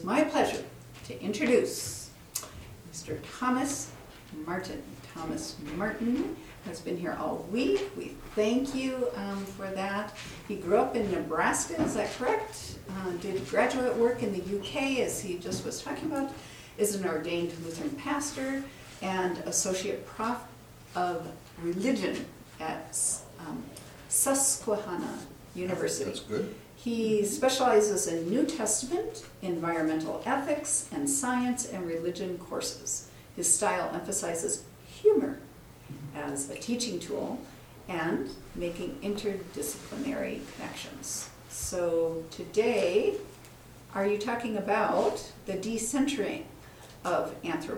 My pleasure to introduce Mr. Thomas Martin. Thomas Martin has been here all week. We thank you for that. He grew up in Nebraska, is that correct? Did graduate work in the UK, as he just was talking about, is an ordained Lutheran pastor and associate prof of religion at Susquehanna University. That's good. He specializes in New Testament, environmental ethics, and science and religion courses. His style emphasizes humor as a teaching tool and making interdisciplinary connections. So today, are you talking about the decentering of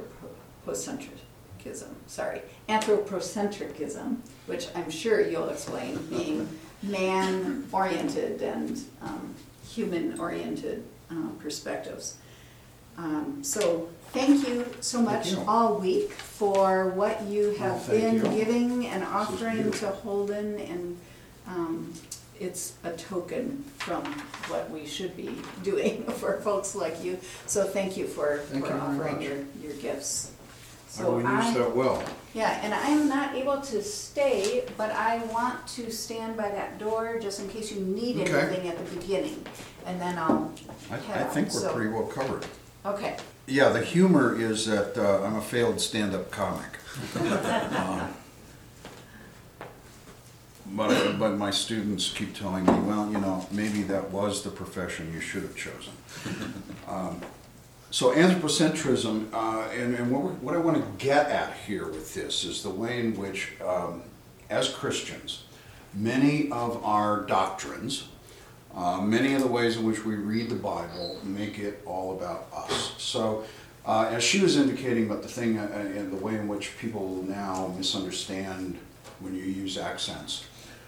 anthropocentrism, which I'm sure you'll explain, being man-oriented and human-oriented perspectives. So thank you so much all week for what you have been giving and offering to Holden, and it's a token from what we should be doing for folks like you. So thank you for offering your gifts. So I will use that well. Yeah, and I'm not able to stay, but I want to stand by that door just in case you need anything at the beginning, and then I'll head I think out. we're pretty well covered. Okay. Yeah, the humor is that I'm a failed stand-up comic. But my students keep telling me, well, maybe that was the profession you should have chosen. So anthropocentrism, and what I want to get at here with this is the way in which, as Christians, many of our doctrines, many of the ways in which we read the Bible make it all about us. So as she was indicating about the thing and the way in which people now misunderstand when you use accents,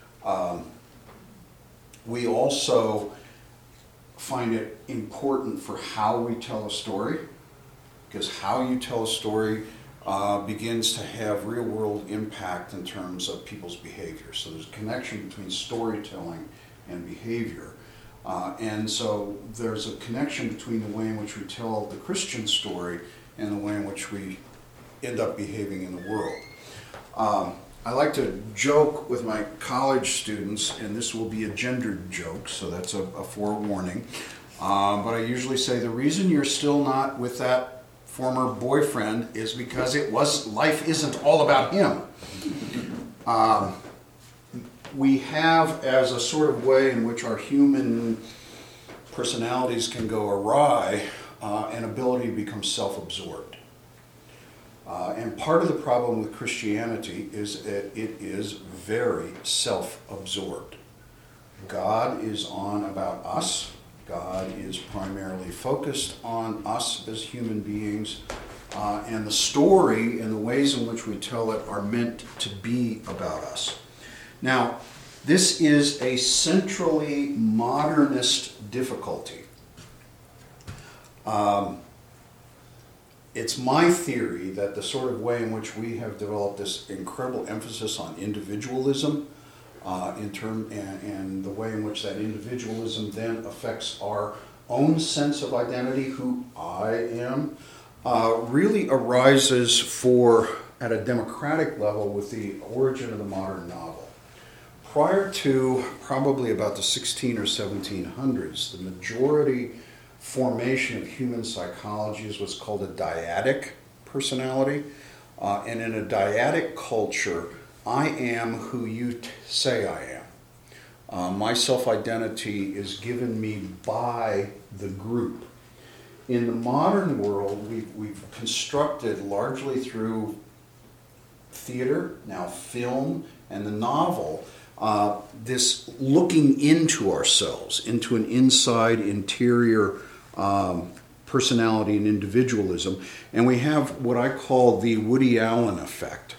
we also find it important for how we tell a story, because how you tell a story begins to have real-world impact in terms of people's behavior. So there's a connection between storytelling and behavior. And so there's a connection between the way in which we tell the Christian story and the way in which we end up behaving in the world. I like to joke with my college students, and this will be a gendered joke, so that's a forewarning. But I usually say the reason you're still not with that former boyfriend is because life isn't all about him. We have, as a sort of way in which our human personalities can go awry, an ability to become self-absorbed. And part of the problem with Christianity is that it is very self-absorbed. God is on about us. God is primarily focused on us as human beings. And the story and the ways in which we tell it are meant to be about us. Now, this is a centrally modernist difficulty. It's my theory that the sort of way in which we have developed this incredible emphasis on individualism, and the way in which that individualism then affects our own sense of identity, who I am, really arises at a democratic level with the origin of the modern novel. Prior to probably about the 16 or 1700s, the majority formation of human psychology is what's called a dyadic personality. And in a dyadic culture, I am who you say I am. My self-identity is given me by the group. In the modern world, we've constructed largely through theater, now film, and the novel, this looking into ourselves, into an interior personality and individualism. And we have what I call the Woody Allen effect.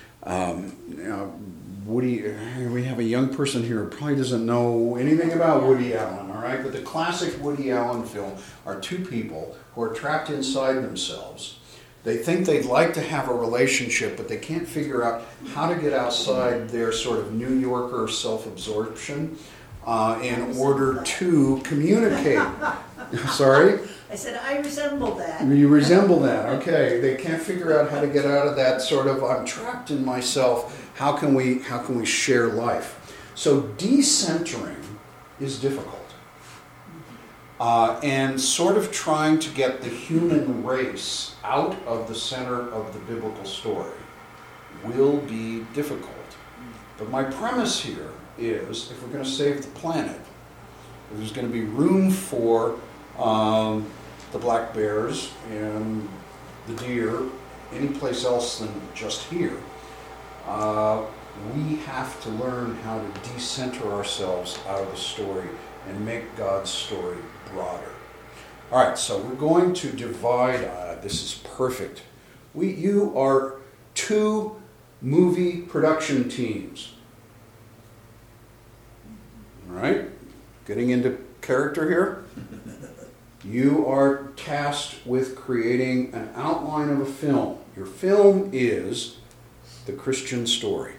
We have a young person here who probably doesn't know anything about Woody Allen, all right? But the classic Woody Allen film are two people who are trapped inside themselves. They think they'd like to have a relationship, but they can't figure out how to get outside their sort of New Yorker self-absorption in order to communicate. Sorry? I said, I resemble that. You resemble that, okay. They can't figure out how to get out of that sort of, I'm trapped in myself. How can we share life? So decentering is difficult. And sort of trying to get the human race out of the center of the biblical story will be difficult. But my premise here is, if we're going to save the planet, if there's going to be room for the black bears and the deer any place else than just here, we have to learn how to decenter ourselves out of the story and make God's story broader. All right, so we're going to divide. This is perfect. You are 2 movie production teams. All right, getting into character here. You are tasked with creating an outline of a film. Your film is the Christian story.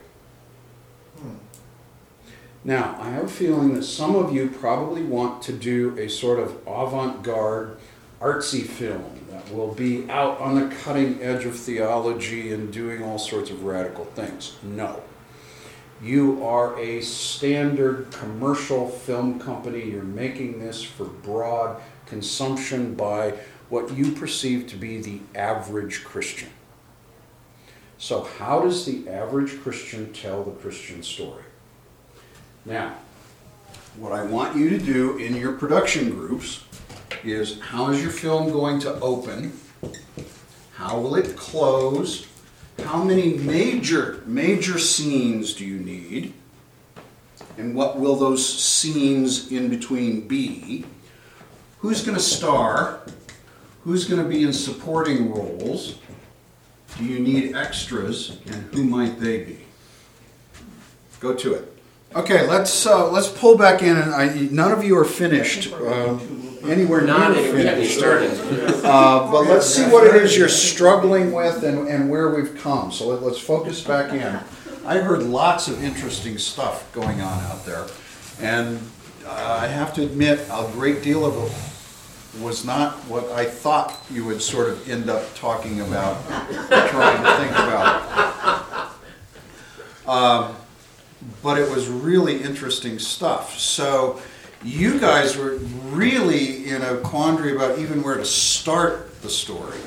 Now, I have a feeling that some of you probably want to do a sort of avant-garde, artsy film that will be out on the cutting edge of theology and doing all sorts of radical things. No. You are a standard commercial film company. You're making this for broad consumption by what you perceive to be the average Christian. So how does the average Christian tell the Christian story? Now, what I want you to do in your production groups is, how is your film going to open? How will it close? How many major scenes do you need? And what will those scenes in between be? Who's going to star? Who's going to be in supporting roles? Do you need extras? And who might they be? Go to it. Okay, let's pull back in, and none of you are finished, anywhere near finished. But let's see what it is you're struggling with and where we've come. So let's focus back in. I heard lots of interesting stuff going on out there, and I have to admit, a great deal of it was not what I thought you would sort of end up talking about, trying to think about. But it was really interesting stuff. So you guys were really in a quandary about even where to start the story.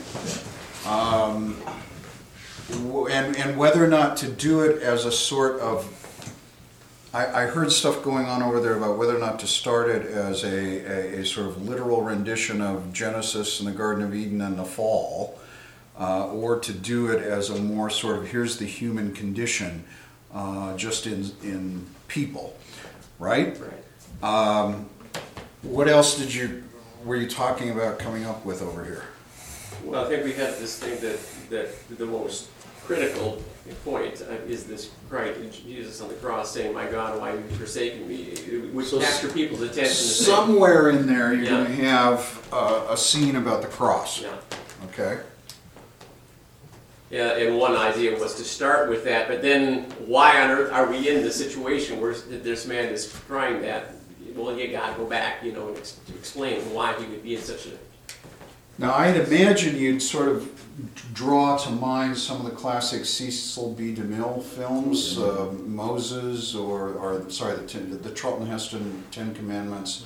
And whether or not to do it as a sort of... I heard stuff going on over there about whether or not to start it as a sort of literal rendition of Genesis and the Garden of Eden and the fall, or to do it as a more sort of, here's the human condition, just in people, right? Right. What else were you talking about coming up with over here? Well, I think we had this thing that the most critical point is this Christ, Jesus on the cross saying, "My God, why have you forsaken me?" It would capture people's attention. Somewhere in there, you're going to have a scene about the cross. Yeah. Okay. Yeah, and one idea was to start with that, but then why on earth are we in the situation where this man is crying that? Well, you got to go back, and to explain why he would be in such a... Now, I'd imagine you'd sort of draw to mind some of the classic Cecil B. DeMille films, Moses, the Charlton Heston Ten Commandments.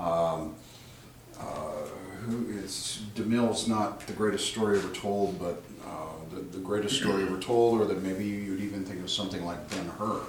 DeMille's not the greatest story ever told, but the greatest story ever told, or that maybe you'd even think of something like Ben-Hur.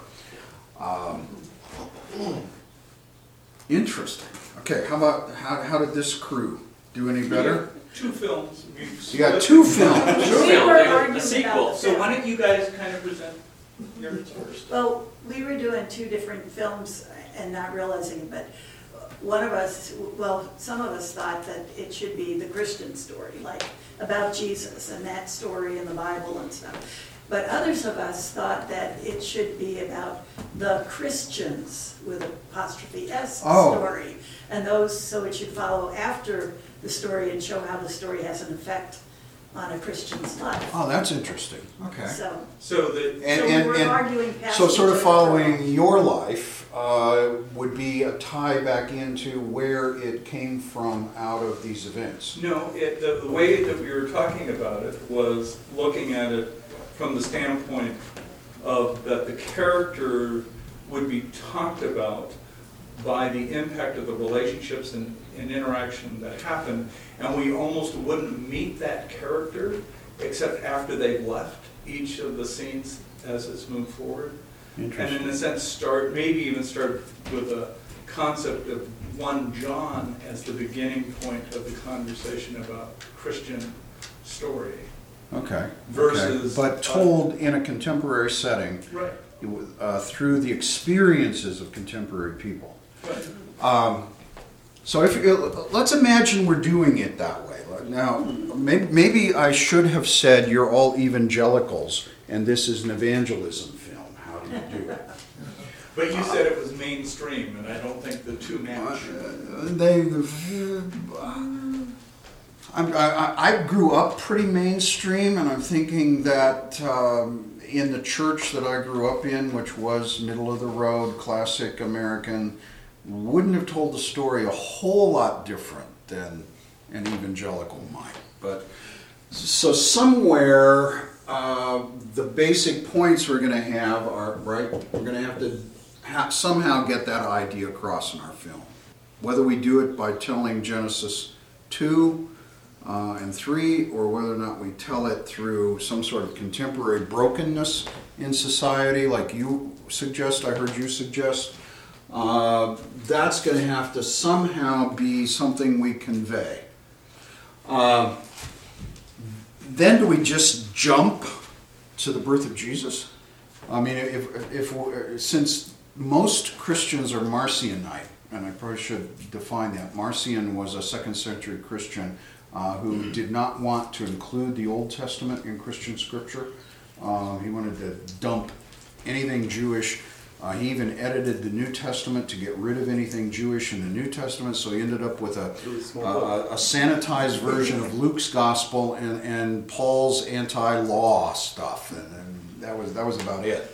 Interesting. Okay, how did this crew do any better? 2 films. You got 2 films. We were arguing a sequel. about So why don't you guys kind of present yours first? Well, we were doing 2 different films and not realizing it, but one of us, some of us thought that it should be the Christian story, like about Jesus and that story in the Bible and stuff. But others of us thought that it should be about the Christians with apostrophe S story, and so it should follow after the story and show how the story has an effect on a Christian's life. Oh, that's interesting. Okay. So, So that, And, we're arguing past so sort of each other. following your life would be a tie back into where it came from out of these events. no, the way that we were talking about it was looking at it from the standpoint of that the character would be talked about by the impact of the relationships and interaction that happened, and we almost wouldn't meet that character except after they've left each of the scenes as it's moved forward. And in a sense, maybe even start with a concept of 1 John as the beginning point of the conversation about Christian story. Okay. Versus- But told in a contemporary setting Right. through the experiences of contemporary people. Right. So let's imagine we're doing it that way. Now, maybe I should have said you're all evangelicals and this is an evangelism film. How do you do it? But you said it was mainstream, and I don't think the two match. I grew up pretty mainstream, and I'm thinking that in the church that I grew up in, which was middle of the road, classic American, wouldn't have told the story a whole lot different than an evangelical might. But so somewhere the basic points we're going to have are right. We're going to have to somehow get that idea across in our film, whether we do it by telling Genesis 2 and 3, or whether or not we tell it through some sort of contemporary brokenness in society, like you suggest. I heard you suggest. That's going to have to somehow be something we convey. Then do we just jump to the birth of Jesus? I mean, since most Christians are Marcionite, and I probably should define that. Marcion was a 2nd century Christian who did not want to include the Old Testament in Christian scripture. He wanted to dump anything Jewish. He even edited the New Testament to get rid of anything Jewish in the New Testament, so he ended up with a sanitized version of Luke's gospel and Paul's anti-law stuff, and that was about it.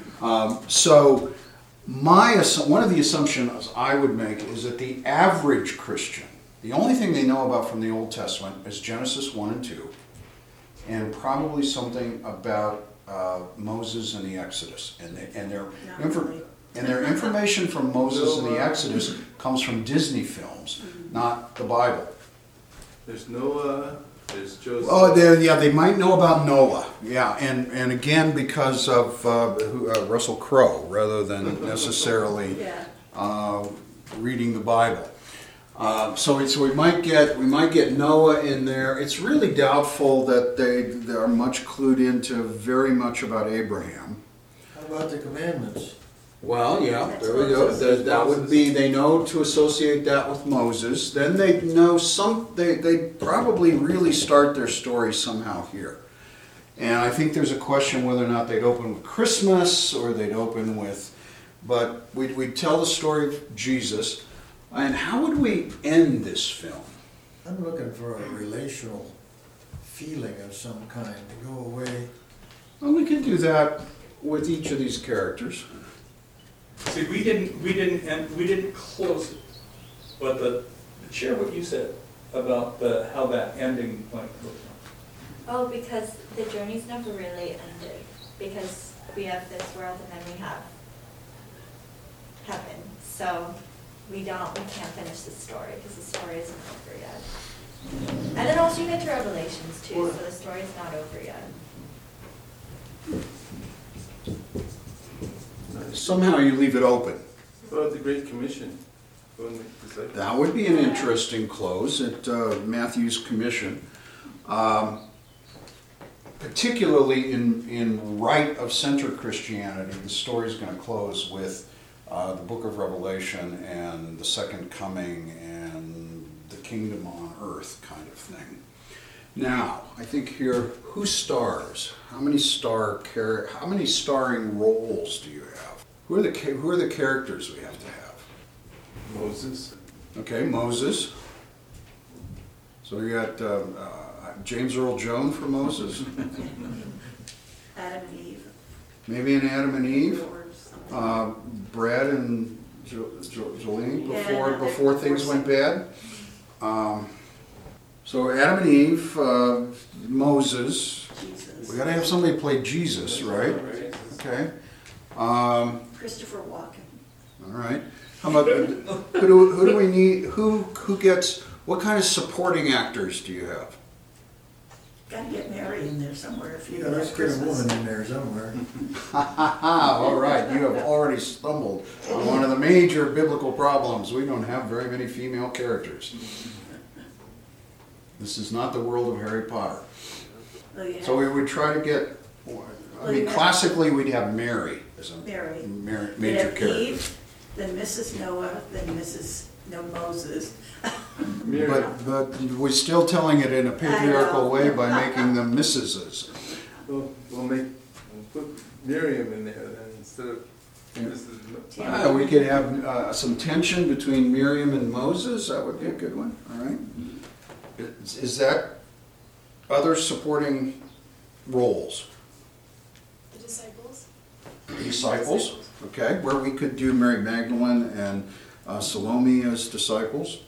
So one of the assumptions I would make is that the average Christian, the only thing they know about from the Old Testament is Genesis 1 and 2, and probably something about Moses and the Exodus, and their information from Moses and the Exodus comes from Disney films, not the Bible. There's Noah, there's Joseph. Oh, they might know about Noah, yeah, and again because of Russell Crowe rather than necessarily reading the Bible. So we might get Noah in there. It's really doubtful that they are much clued into very much about Abraham. How about the commandments? Well, yeah, That's there we go. Moses. That would be, they know to associate that with Moses. Then they know they probably really start their story somehow here. And I think there's a question whether or not they'd open with Christmas or they'd open with, but we'd tell the story of Jesus. And how would we end this film? I'm looking for a relational feeling of some kind to go away. Well, we could do that with each of these characters. See, we didn't close it, but share what you said about how that ending point goes on. Oh, because the journey's never really ended. Because we have this world and then we have heaven. So we can't finish the story because the story isn't over yet. And then also you get to Revelations too, so the story's not over yet. Somehow you leave it open. What about the Great Commission? When the disciples- That would be an interesting close at Matthew's commission. Particularly in right of center Christianity, the story is going to close with the book of Revelation and the second coming and the kingdom on earth kind of thing. Now, I think here, who stars? How many starring roles do you have? Who are the characters we have to have? Moses. Okay, Moses. So you got James Earl Jones for Moses, Adam and Eve. maybe an Adam and Eve, Or something. Brad and Jolene Yeah, before things went bad. So Adam and Eve, Moses. Jesus. We gotta have somebody play Jesus, right? Right. Okay. Christopher Walken. All right. How about who do we need? Who gets? What kind of supporting actors do you have? Gotta get Mary in there somewhere if you Yeah, have let's get a Christmas. woman in there somewhere. All right. You have already stumbled on one of the major biblical problems. We don't have very many female characters. This is not the world of Harry Potter. Well, you So have we would try to get. I Well, mean, you have- classically, we'd have Mary as a Mary. You major have character. Eve, then Mrs. Noah, then Mrs. Moses. But we're still telling it in a patriarchal I know. way by making them Mrs.'s. We'll put Miriam in there then instead of Mrs. We could have some tension between Miriam and Moses. That would be a good one. All right. Is that other supporting roles? The disciples. Disciples. Okay, where we could do Mary Magdalene and Salome as disciples.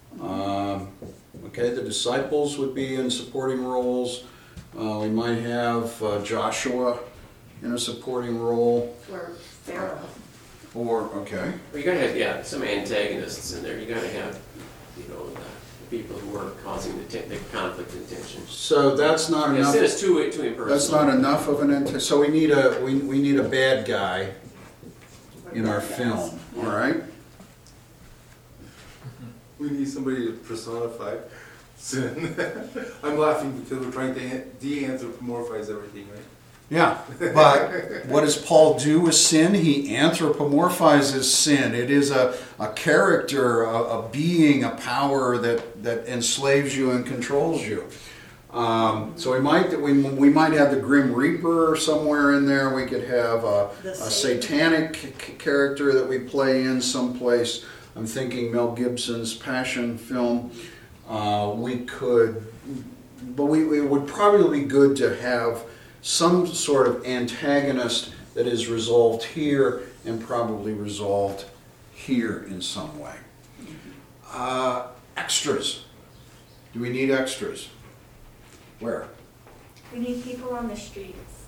Okay, the disciples would be in supporting roles. We might have Joshua in a supporting role. Or Pharaoh. Or, okay. Well, you gotta have, some antagonists in there. You gotta have, the people who are causing the conflict and tension. So that's not enough. Instead, it's too impersonal. That's not enough of an so we need a bad guy in our film. All right. We need somebody to personify sin. I'm laughing because we're trying to de-anthropomorphize everything, right? Yeah, but what does Paul do with sin? He anthropomorphizes sin. It is a character, a being, a power that enslaves you and controls you. So we might have the Grim Reaper somewhere in there. We could have a satanic character that we play in someplace. I'm thinking Mel Gibson's Passion film. But it would probably be good to have some sort of antagonist that is resolved here and probably resolved here in some way. Extras. Do we need extras? Where? We need people on the streets.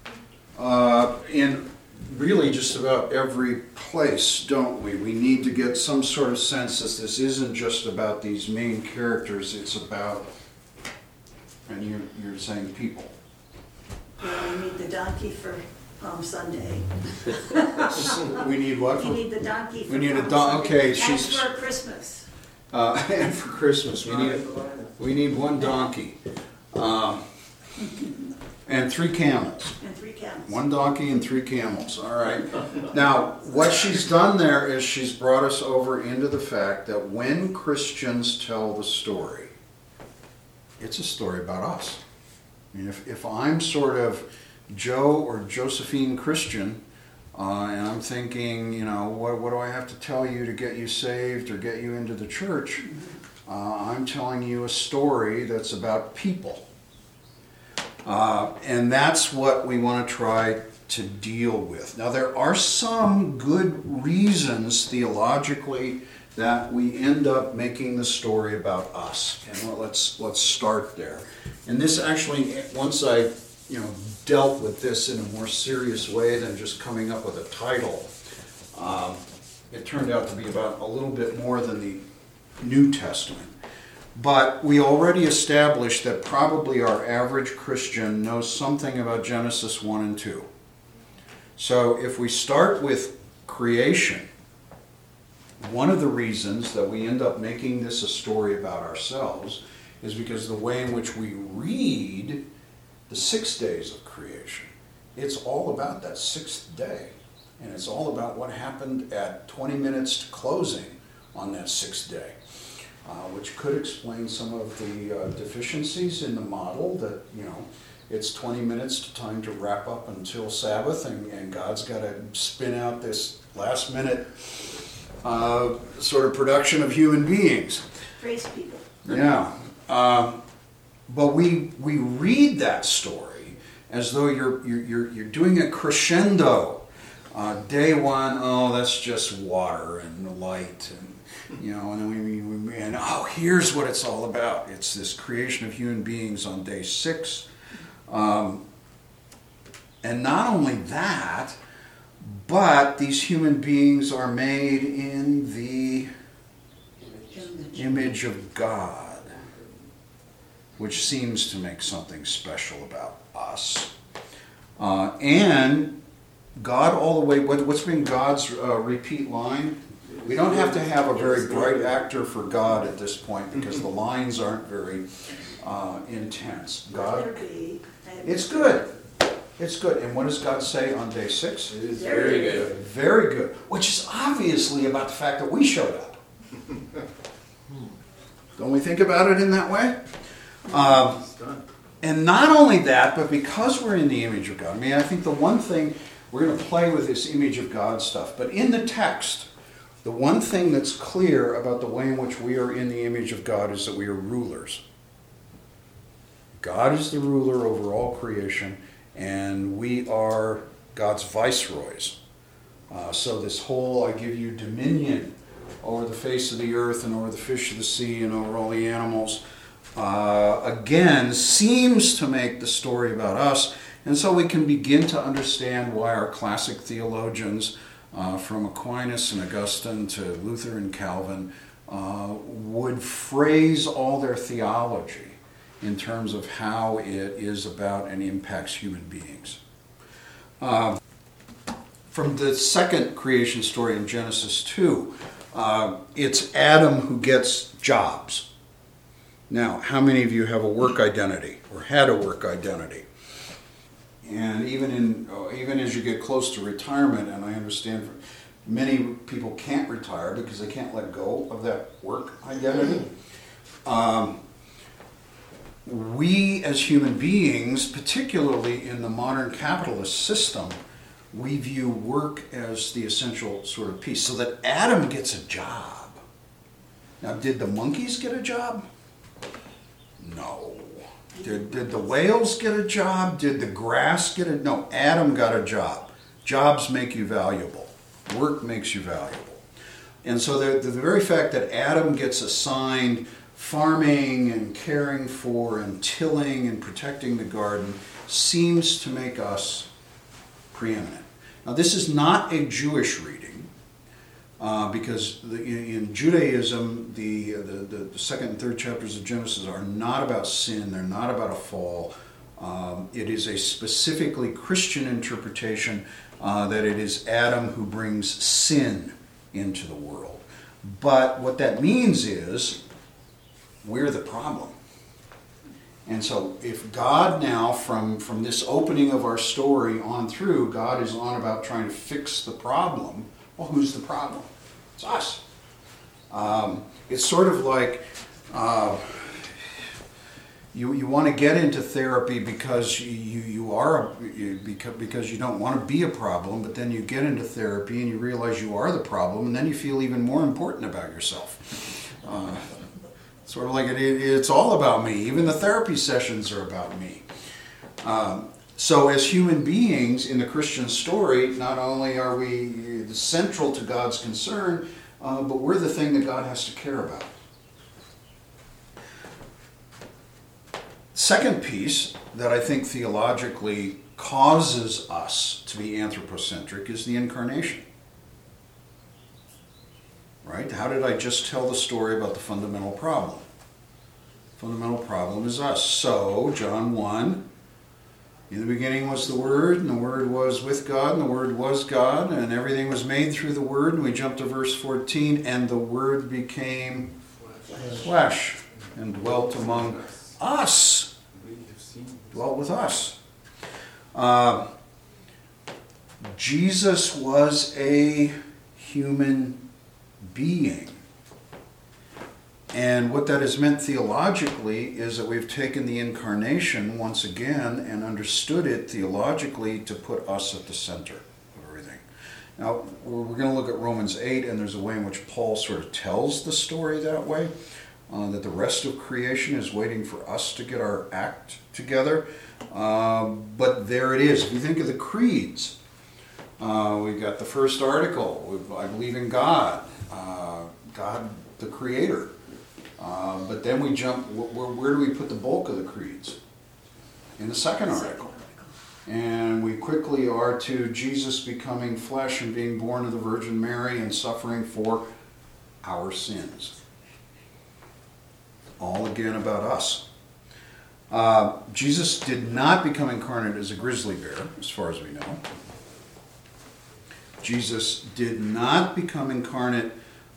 In really just about every place, don't we? We need to get some sort of sense that this isn't just about these main characters, it's about, and you're saying people. Yeah, you need the donkey for Palm Sunday. We need what? You need the donkey for We need a Palm donkey. Sunday. Okay, she's. And for Christmas. And for Christmas, we need one donkey, and 3 camels. And 3 camels. One donkey and 3 camels. All right. Now, what she's done there is she's brought us over into the fact that when Christians tell the story, it's a story about us. I mean, if I'm sort of Joe or Josephine Christian, and I'm thinking, what do I have to tell you to get you saved or get you into the church? I'm telling you a story that's about people. And that's what we want to try to deal with. Now, there are some good reasons theologically that we end up making the story about us. And let's start there. And this actually, once I dealt with this in a more serious way than just coming up with a title, it turned out to be about a little bit more than the New Testament. But we already established that probably our average Christian knows something about Genesis 1 and 2. So if we start with creation, one of the reasons that we end up making this a story about ourselves is because the way in which we read the 6 days of creation, it's all about that 6th day. And it's all about what happened at 20 minutes to closing on that 6th day. Which could explain some of the deficiencies in the model that, it's 20 minutes to time to wrap up until Sabbath, and God's got to spin out this last minute sort of production of human beings. Praise people. Yeah. but we read that story as though you're doing a crescendo. Day one, oh, that's just water and light, and and then here's what it's all about. It's this creation of human beings on day 6, and not only that, but these human beings are made in the image of God, which seems to make something special about us. And God all the way, what's been God's repeat line? We don't have to have a very bright actor for God at this point because the lines aren't very intense. God, it's good. It's good. And what does God say on day 6? It is Very good. Very good. Which is obviously about the fact that we showed up. Don't we think about it in that way? It's done. And not only that, but because we're in the image of God. I mean, I think the one thing, we're going to play with this image of God stuff, but in the text, the one thing that's clear about the way in which we are in the image of God is that we are rulers. God is the ruler over all creation, and we are God's viceroys. So this whole, I give you dominion over the face of the earth and over the fish of the sea and over all the animals, again, seems to make the story about us. And so we can begin to understand why our classic theologians, from Aquinas and Augustine to Luther and Calvin, would phrase all their theology in terms of how it is about and impacts human beings. From the second creation story in Genesis 2, it's Adam who gets jobs. Now, how many of you have a work identity or had a work identity? And even as you get close to retirement, and I understand many people can't retire because they can't let go of that work identity. We as human beings, particularly in the modern capitalist system, we view work as the essential sort of piece. So that Adam gets a job. Now, did the monkeys get a job? No. Did the whales get a job? Did the grass get a... No, Adam got a job. Jobs make you valuable. Work makes you valuable. And so the very fact that Adam gets assigned farming and caring for and tilling and protecting the garden seems to make us preeminent. Now, this is not a Jewish reading, because in Judaism, the second and third chapters of Genesis are not about sin, they're not about a fall. It is a specifically Christian interpretation that it is Adam who brings sin into the world. But what that means is we're the problem. And so if God now, from this opening of our story on through, God is on about trying to fix the problem, well, who's the problem? It's us. It's sort of like you want to get into therapy because because you don't want to be a problem, but then you get into therapy and you realize you are the problem, and then you feel even more important about yourself. Sort of like it's all about me. Even the therapy sessions are about me. So as human beings in the Christian story, not only are we central to God's concern, but we're the thing that God has to care about. Second piece that I think theologically causes us to be anthropocentric is the incarnation. Right? How did I just tell the story about the fundamental problem? Fundamental problem is us. So, John 1, in the beginning was the Word, and the Word was with God, and the Word was God, and everything was made through the Word. And we jump to verse 14, and the Word became flesh and dwelt among us. Dwelt with us. Jesus was a human being. And what that has meant theologically is that we've taken the incarnation once again and understood it theologically to put us at the center of everything. Now, we're going to look at Romans 8, and there's a way in which Paul sort of tells the story that way. that the rest of creation is waiting for us to get our act together. But there it is. If you think of the creeds, we've got the first article, I believe in God, God the Creator. But then we jump, where do we put the bulk of the creeds? In the second article. And we quickly are to Jesus becoming flesh and being born of the Virgin Mary and suffering for our sins. All again about us. Jesus did not become incarnate as a grizzly bear, as far as we know. Jesus did not become incarnate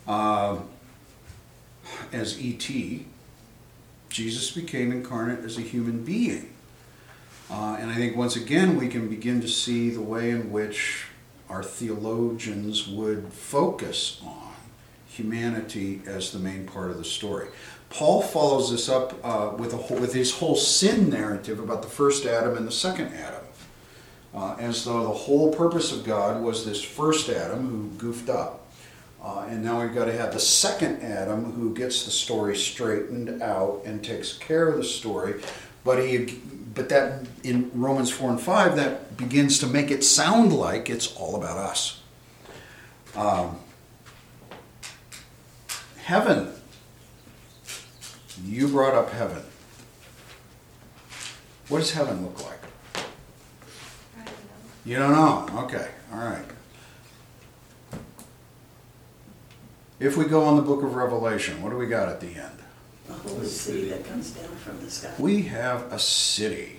as E.T. Jesus became incarnate as a human being. And I think once again we can begin to see the way in which our theologians would focus on humanity as the main part of the story. Paul follows this up with his whole sin narrative about the first Adam and the second Adam, as though the whole purpose of God was this first Adam who goofed up. And now we've got to have the second Adam who gets the story straightened out and takes care of the story. But that in Romans 4 and 5, that begins to make it sound like it's all about us. Heaven. You brought up heaven. What does heaven look like? I don't know. You don't know? Okay, all right. If we go on the book of Revelation, what do we got at the end? A holy city that comes down from the sky. We have a city.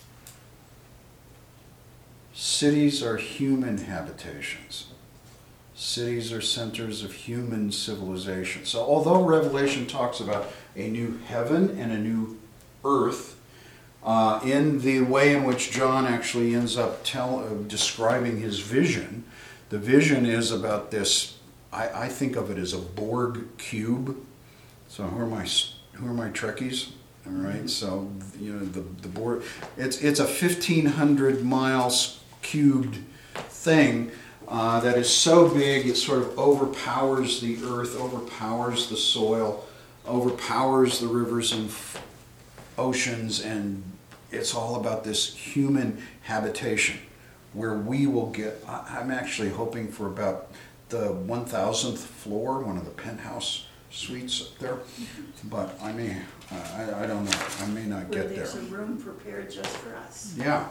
Cities are human habitations. Cities are centers of human civilization. So although Revelation talks about a new heaven and a new earth, in the way in which John actually ends up describing his vision, the vision is about this, I think of it as a Borg cube. So who are my Trekkies? All right, so you know the Borg. It's a 1,500 miles cubed thing that is so big it sort of overpowers the earth, overpowers the soil, overpowers the rivers and oceans, and it's all about this human habitation where we will get. I'm actually hoping for about the 1,000th floor, one of the penthouse suites up there, but I don't know. I may not Where get there. there's a room prepared just for us. Yeah.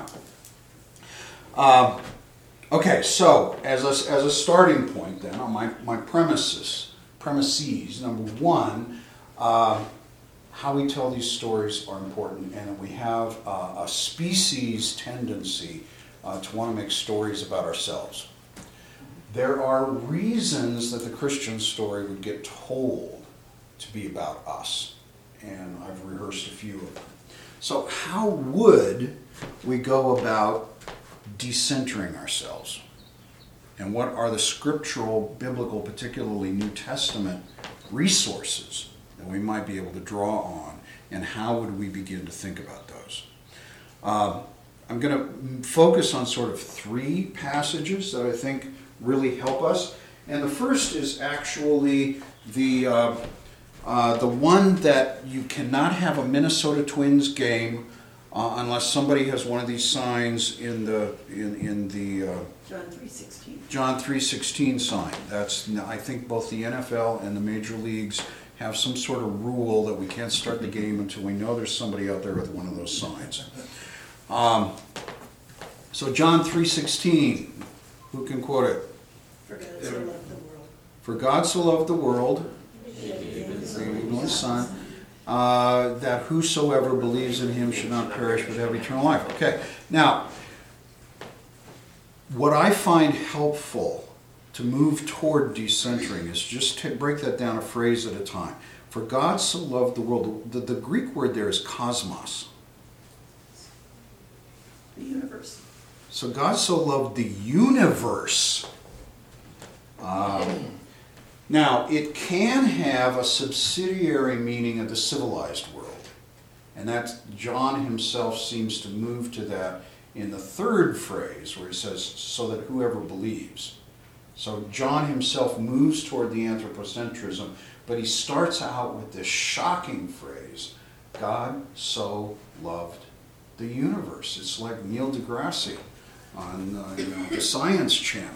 Okay, so as a starting point then, on my premises, number one, how we tell these stories are important, and that we have a species tendency to want to make stories about ourselves. There are reasons that the Christian story would get told to be about us, and I've rehearsed a few of them. So how would we go about decentering ourselves? And what are the scriptural, biblical, particularly New Testament resources that we might be able to draw on, and how would we begin to think about those? I'm going to focus on sort of three passages that I think really help us. And the first is actually the one that you cannot have a Minnesota Twins game unless somebody has one of these signs in the John 3:16. John 3:16 sign. That's, I think both the NFL and the major leagues have some sort of rule that we can't start the game until we know there's somebody out there with one of those signs. So John 3:16, who can quote it? For God so loved the world. For God so loved the world, He gave his the only only Son, Son, that whosoever believes in him should not perish but have eternal life. Okay, now, what I find helpful to move toward decentering is just to break that down a phrase at a time. For God so loved the world. The Greek word there is cosmos. the universe. So God so loved the universe. Now, it can have a subsidiary meaning of the civilized world. And that's, John himself seems to move to that in the third phrase where he says, so that whoever believes. So John himself moves toward the anthropocentrism, but he starts out with this shocking phrase, God so loved the universe. It's like Neil deGrasse on the Science Channel.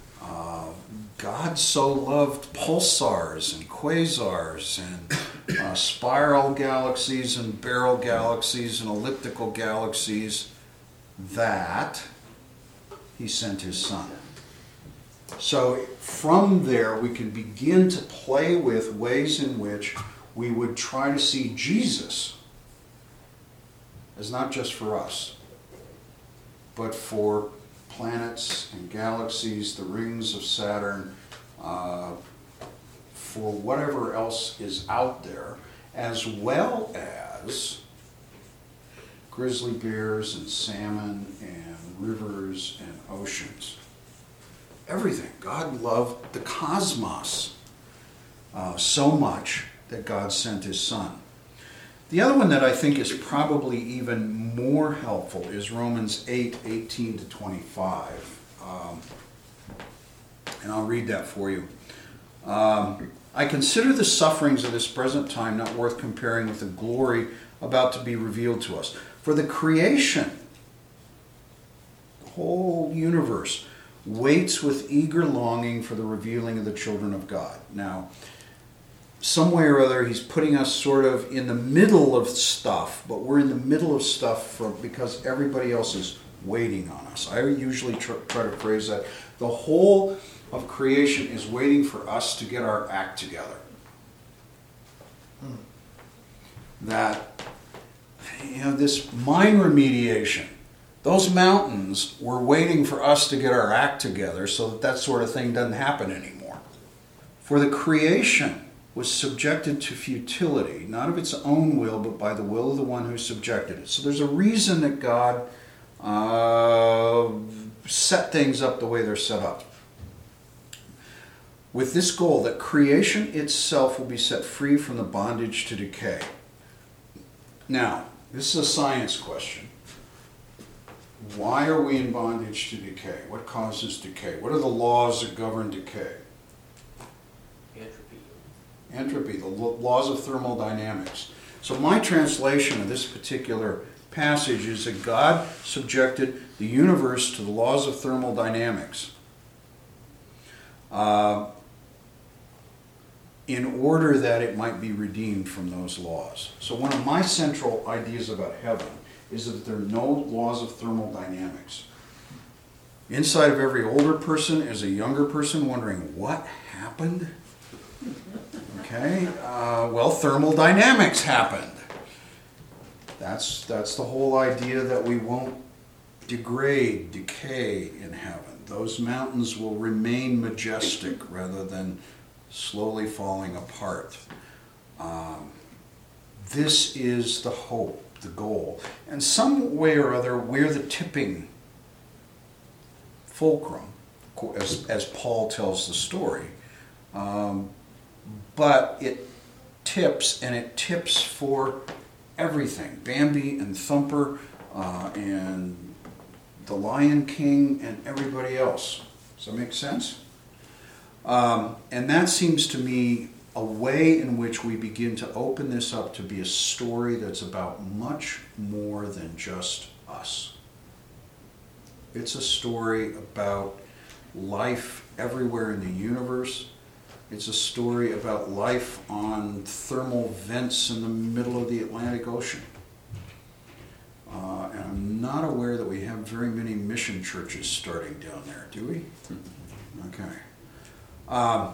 God so loved pulsars and quasars and spiral galaxies and barrel galaxies and elliptical galaxies that he sent his son. So from there we can begin to play with ways in which we would try to see Jesus as not just for us, but for planets and galaxies, the rings of Saturn, for whatever else is out there, as well as grizzly bears and salmon and rivers and oceans. Everything. God loved the cosmos so much that God sent his son. The other one that I think is probably even more helpful is Romans 8:18 to 25. And I'll read that for you. I consider the sufferings of this present time not worth comparing with the glory about to be revealed to us. For the creation, the whole universe, waits with eager longing for the revealing of the children of God. Now, some way or other, he's putting us sort of in the middle of stuff, but we're in the middle of stuff because everybody else is waiting on us. I usually try to phrase that. The whole of creation is waiting for us to get our act together. That, this mine remediation, those mountains were waiting for us to get our act together so that sort of thing doesn't happen anymore. For the creation was subjected to futility, not of its own will, but by the will of the one who subjected it. So there's a reason that God set things up the way they're set up. With this goal, that creation itself will be set free from the bondage to decay. Now, this is a science question. Why are we in bondage to decay? What causes decay? What are the laws that govern decay? Entropy, the laws of thermodynamics. So my translation of this particular passage is that God subjected the universe to the laws of thermodynamics in order that it might be redeemed from those laws. So one of my central ideas about heaven is that there are no laws of thermodynamics. Inside of every older person is a younger person wondering, what happened? Okay, well, thermodynamics happened. That's the whole idea that we won't degrade, decay in heaven. Those mountains will remain majestic rather than slowly falling apart. This is the hope, the goal. And some way or other, we're the tipping fulcrum, as Paul tells the story. But it tips, and it tips for everything. Bambi and Thumper and the Lion King and everybody else. Does that make sense? And that seems to me a way in which we begin to open this up to be a story that's about much more than just us. It's a story about life everywhere in the universe. It's a story about life on thermal vents in the middle of the Atlantic Ocean. And I'm not aware that we have very many mission churches starting down there, do we? Okay.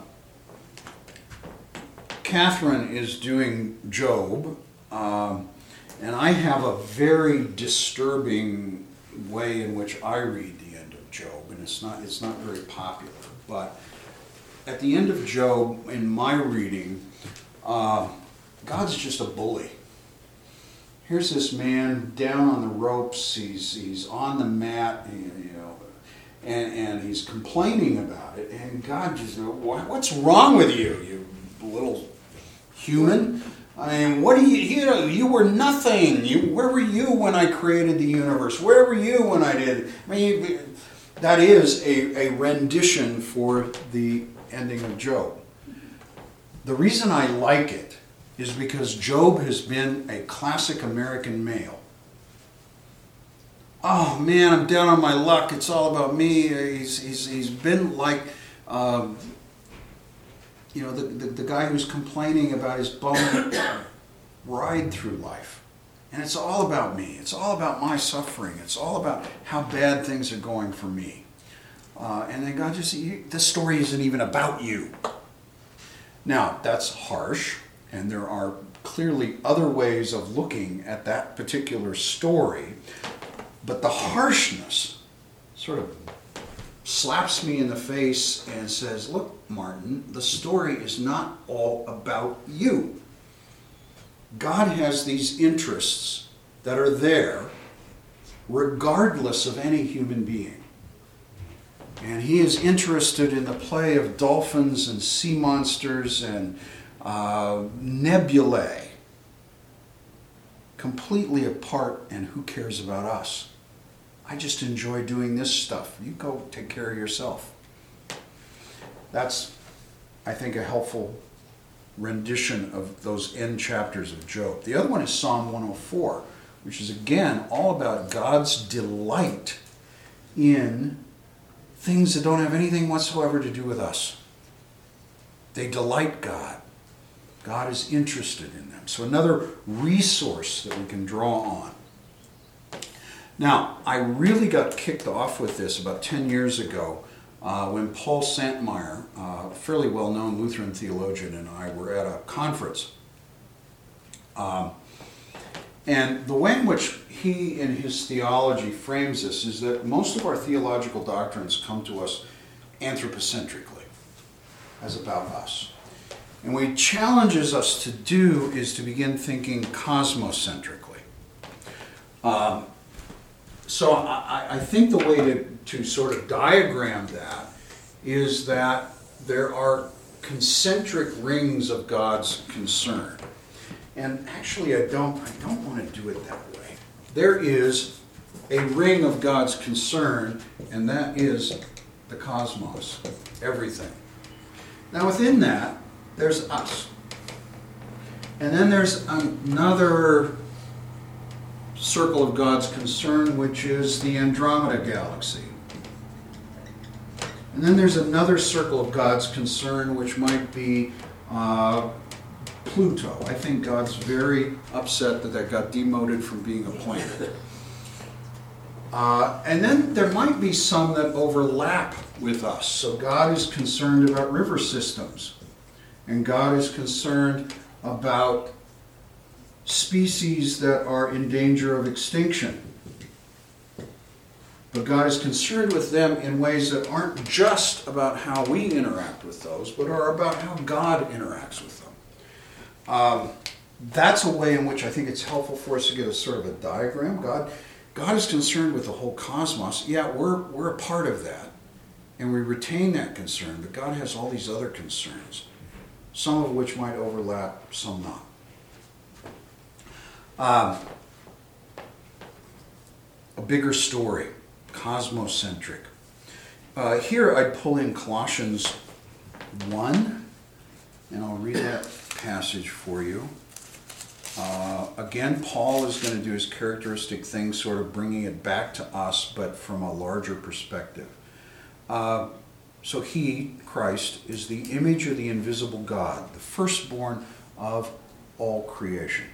Catherine is doing Job, and I have a very disturbing way in which I read the end of Job, and it's not very popular, but at the end of Job, in my reading, God's just a bully. Here's this man down on the ropes. He's on the mat, and he's complaining about it. And God just, what's wrong with you, you little human? I mean, what do you were nothing. Where were you when I created the universe? Where were you when I did? I mean, that is a rendition for the ending of Job. The reason I like it is because Job has been a classic American male. Oh man, I'm down on my luck. It's all about me. He's been like, the guy who's complaining about his bum ride through life. And it's all about me. It's all about my suffering. It's all about how bad things are going for me. And then God just, this story isn't even about you. Now, that's harsh, and there are clearly other ways of looking at that particular story. But the harshness sort of slaps me in the face and says, look, Martin, the story is not all about you. God has these interests that are there regardless of any human being. And he is interested in the play of dolphins and sea monsters and nebulae, completely apart, and who cares about us? I just enjoy doing this stuff. You go take care of yourself. That's, I think, a helpful rendition of those end chapters of Job. The other one is Psalm 104, which is again all about God's delight in things that don't have anything whatsoever to do with us. They delight God. God is interested in them. So another resource that we can draw on. Now, I really got kicked off with this about 10 years ago when Paul Santmeyer, a fairly well-known Lutheran theologian, and I were at a conference. And the way in which he, in his theology, frames this is that most of our theological doctrines come to us anthropocentrically, as about us. And what he challenges us to do is to begin thinking cosmocentrically. So I think the way to sort of diagram that is that there are concentric rings of God's concern. And actually I don't want to do it that way. There is a ring of God's concern, and that is the cosmos, everything. Now within that, there's us. And then there's another circle of God's concern, which is the Andromeda Galaxy. And then there's another circle of God's concern, which might be Pluto. I think God's very upset that got demoted from being a planet. And then there might be some that overlap with us. So God is concerned about river systems. And God is concerned about species that are in danger of extinction. But God is concerned with them in ways that aren't just about how we interact with those, but are about how God interacts with them. That's a way in which I think it's helpful for us to get a sort of a diagram. God is concerned with the whole cosmos. Yeah, we're a part of that, and we retain that concern, but God has all these other concerns, some of which might overlap, some not. A bigger story, cosmocentric. Here I'd pull in Colossians 1, and I'll read that passage for you. Again, Paul is going to do his characteristic thing, sort of bringing it back to us, but from a larger perspective. So he, Christ, is the image of the invisible God, the firstborn of all creation.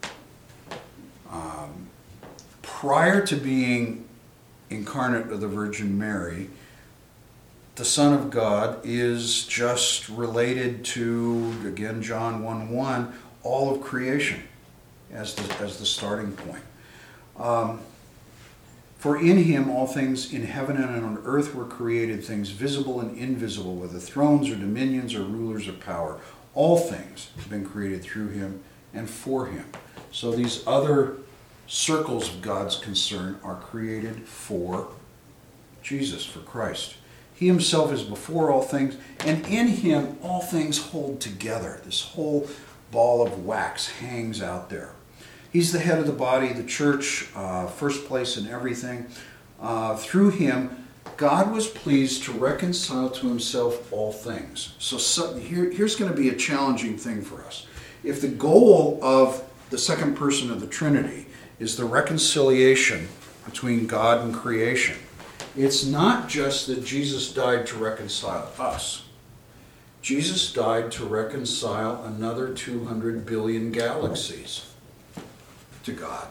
Prior to being incarnate of the Virgin Mary, the Son of God is just related to, again, John 1:1, all of creation as the starting point. For in him all things in heaven and on earth were created, things visible and invisible, whether thrones or dominions or rulers or power. All things have been created through him and for him. So these other circles of God's concern are created for Jesus, for Christ. He himself is before all things, and in him all things hold together. This whole ball of wax hangs out there. He's the head of the body, the church, first place in everything. Through him, God was pleased to reconcile to himself all things. So here's going to be a challenging thing for us. If the goal of the second person of the Trinity is the reconciliation between God and creation, it's not just that Jesus died to reconcile us. Jesus died to reconcile another 200 billion galaxies to God.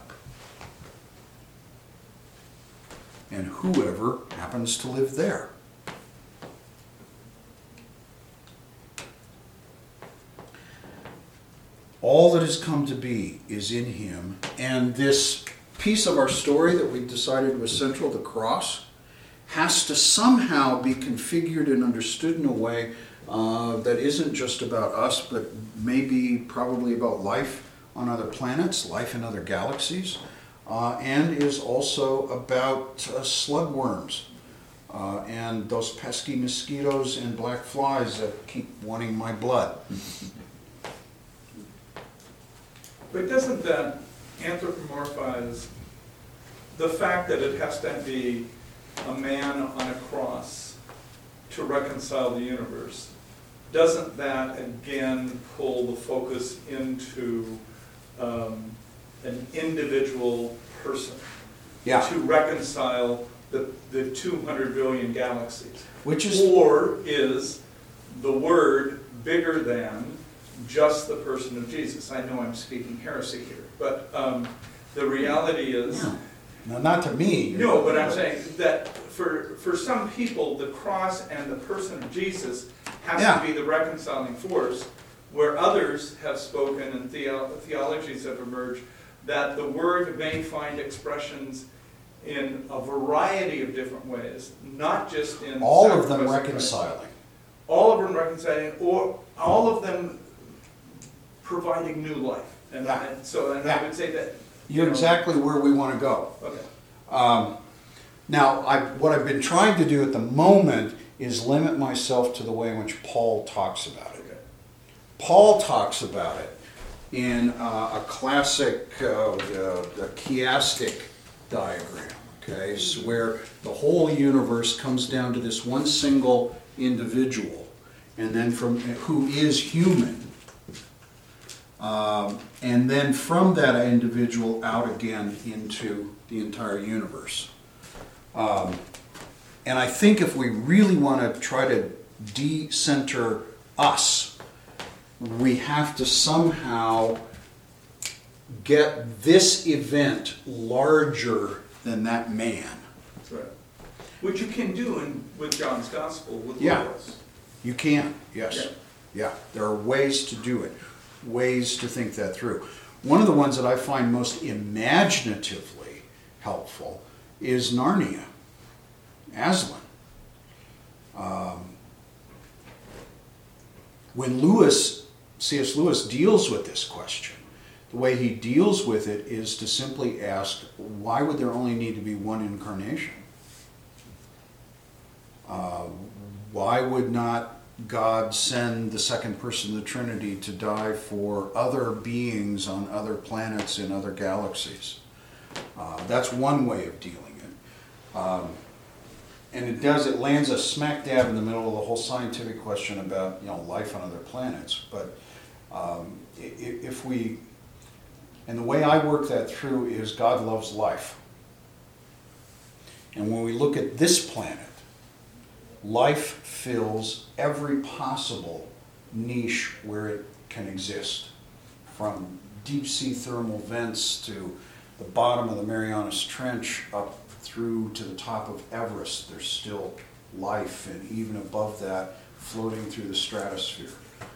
And whoever happens to live there. All that has come to be is in him, and this piece of our story that we decided was central, the cross, has to somehow be configured and understood in a way that isn't just about us, but maybe probably about life on other planets, life in other galaxies, and is also about slugworms and those pesky mosquitoes and black flies that keep wanting my blood. But doesn't that anthropomorphize the fact that it has to be a man on a cross to reconcile the universe? Doesn't that again pull the focus into an individual person to reconcile the 200 billion galaxies? Or is the word bigger than just the person of Jesus? I know I'm speaking heresy here, but the reality is... No, not to me. No, but I'm saying that for some people, the cross and the person of Jesus has to be the reconciling force, where others have spoken and theologies have emerged that the word may find expressions in a variety of different ways, not just in... All of them reconciling. All of them reconciling, or all of them providing new life. And I would say that... You're exactly where we want to go. Okay. Now, what I've been trying to do at the moment is limit myself to the way in which Paul talks about it. Okay. Paul talks about it in a classic the chiastic diagram, okay, so where the whole universe comes down to this one single individual, and then who is human. And then from that individual out again into the entire universe. And I think if we really want to try to de-center us, we have to somehow get this event larger than that man. That's right. Which you can do with John's Gospel, with Yeah. Logos. You can, yes. Yeah, there are ways to do it, ways to think that through. One of the ones that I find most imaginatively helpful is Narnia, Aslan. When C.S. Lewis deals with this question, the way he deals with it is to simply ask, why would there only need to be one incarnation? Why would not God send the second person of the Trinity to die for other beings on other planets in other galaxies? That's one way of dealing it. And it lands us smack dab in the middle of the whole scientific question about life on other planets. But and the way I work that through is God loves life. And when we look at this planet, life fills every possible niche where it can exist. From deep sea thermal vents to the bottom of the Marianas Trench up through to the top of Everest, there's still life, and even above that, floating through the stratosphere.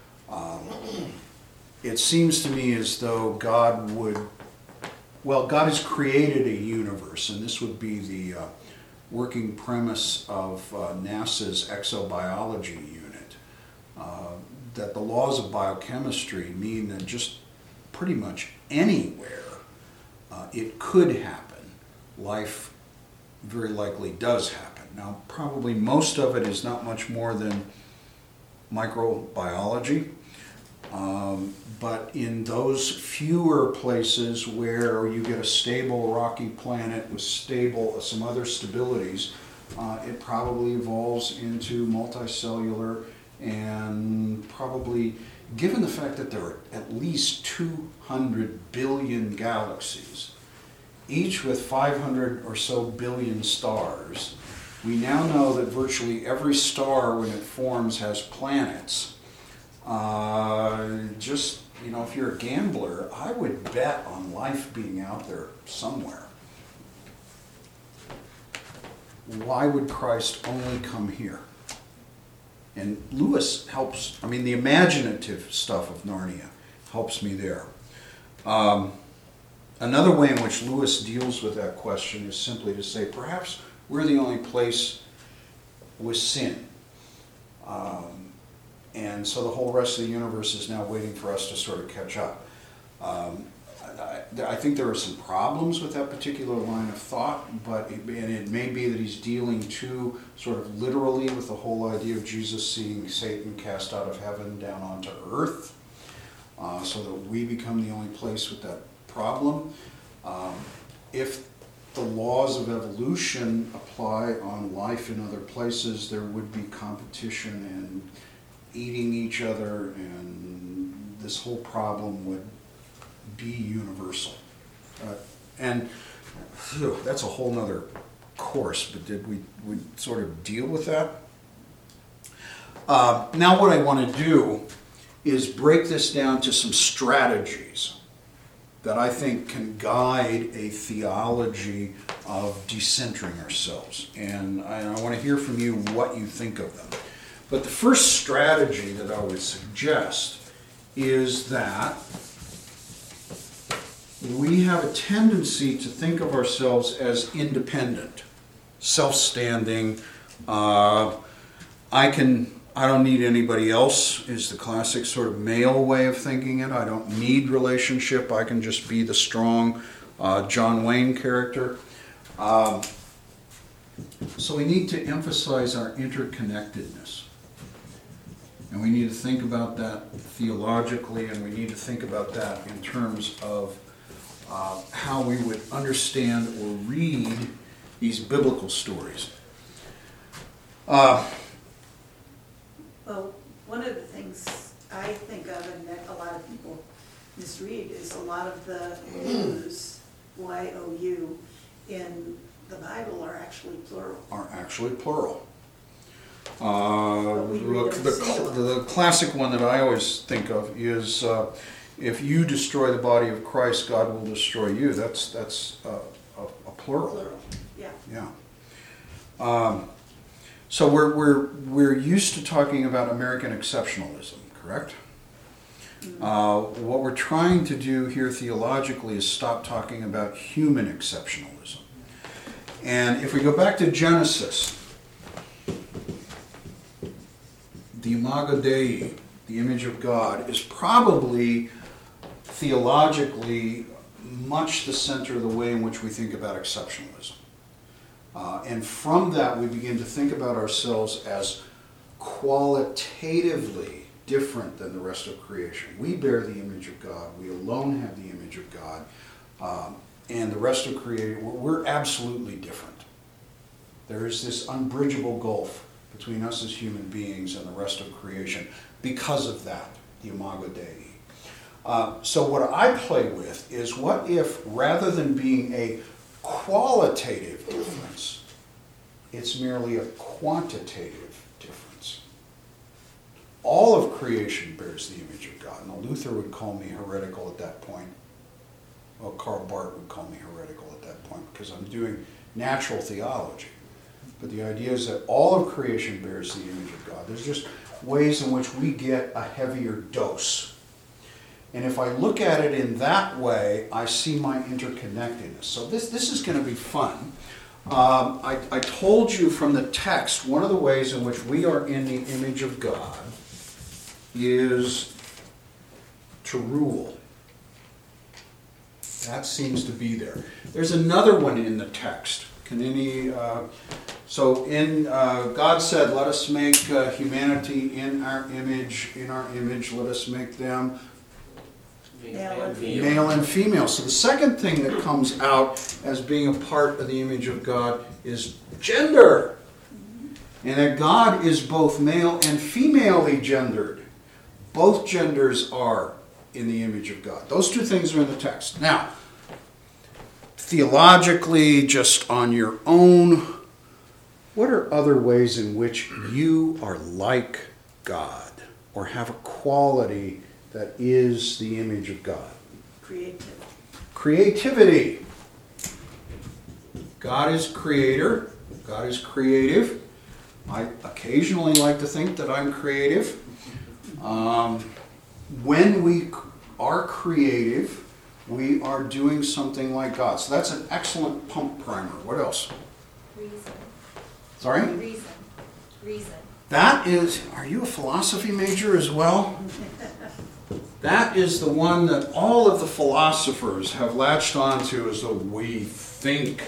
It seems to me as though God has created a universe, and this would be the working premise of NASA's exobiology unit, that the laws of biochemistry mean that just pretty much anywhere it could happen, life very likely does happen. Now, probably most of it is not much more than microbiology, but in those fewer places where you get a stable rocky planet with some other stabilities, it probably evolves into multicellular, and probably, given the fact that there are at least 200 billion galaxies, each with 500 or so billion stars, we now know that virtually every star when it forms has planets. Just, if you're a gambler, I would bet on life being out there somewhere. Why would Christ only come here? And Lewis helps, the imaginative stuff of Narnia helps me there. Another way in which Lewis deals with that question is simply to say, perhaps we're the only place with sin. And so the whole rest of the universe is now waiting for us to sort of catch up. I think there are some problems with that particular line of thought, and it may be that he's dealing too sort of literally with the whole idea of Jesus seeing Satan cast out of heaven down onto earth, so that we become the only place with that problem. If the laws of evolution apply on life in other places, there would be competition and eating each other, and this whole problem would be universal. And that's a whole nother course, but did we sort of deal with that? Now what I want to do is break this down to some strategies that I think can guide a theology of decentering ourselves. And I want to hear from you what you think of them. But the first strategy that I would suggest is that we have a tendency to think of ourselves as independent, self-standing. I don't need anybody else is the classic sort of male way of thinking it. I don't need relationship. I can just be the strong John Wayne character. So we need to emphasize our interconnectedness. And we need to think about that theologically, and we need to think about that in terms of how we would understand or read these biblical stories. Well, one of the things I think of, and that a lot of people misread, is a lot of the U's, Y-O-U, in the Bible are actually plural. The classic one that I always think of is if you destroy the body of Christ, God will destroy you. That's a plural. Plural, yeah. Yeah. So we're used to talking about American exceptionalism, correct? What we're trying to do here theologically is stop talking about human exceptionalism. And if we go back to Genesis, the Imago Dei, the image of God, is probably theologically much the center of the way in which we think about exceptionalism. And from that, we begin to think about ourselves as qualitatively different than the rest of creation. We bear the image of God. We alone have the image of God. And the rest of creation, we're absolutely different. There is this unbridgeable gulf between us as human beings and the rest of creation because of that, the Imago Dei. So what I play with is, what if, rather than being a qualitative difference, it's merely a quantitative difference? All of creation bears the image of God. Now, Luther would call me heretical at that point. Well, Karl Barth would call me heretical at that point because I'm doing natural theology. But the idea is that all of creation bears the image of God. There's just ways in which we get a heavier dose. And if I look at it in that way, I see my interconnectedness. So this is going to be fun. I told you from the text, one of the ways in which we are in the image of God is to rule. That seems to be there. There's another one in the text. Can any... God said, let us make humanity in our image, let us make them. Male and female. So the second thing that comes out as being a part of the image of God is gender. And that God is both male and female-y gendered. Both genders are in the image of God. Those two things are in the text. Now, theologically, just on your own, what are other ways in which you are like God or have a quality that is the image of God? Creativity. God is creator. God is creative. I occasionally like to think that I'm creative. When we are creative, we are doing something like God. So that's an excellent pump primer. What else? Reason. Sorry? Reason. That is, are you a philosophy major as well? That is the one that all of the philosophers have latched onto as though we think.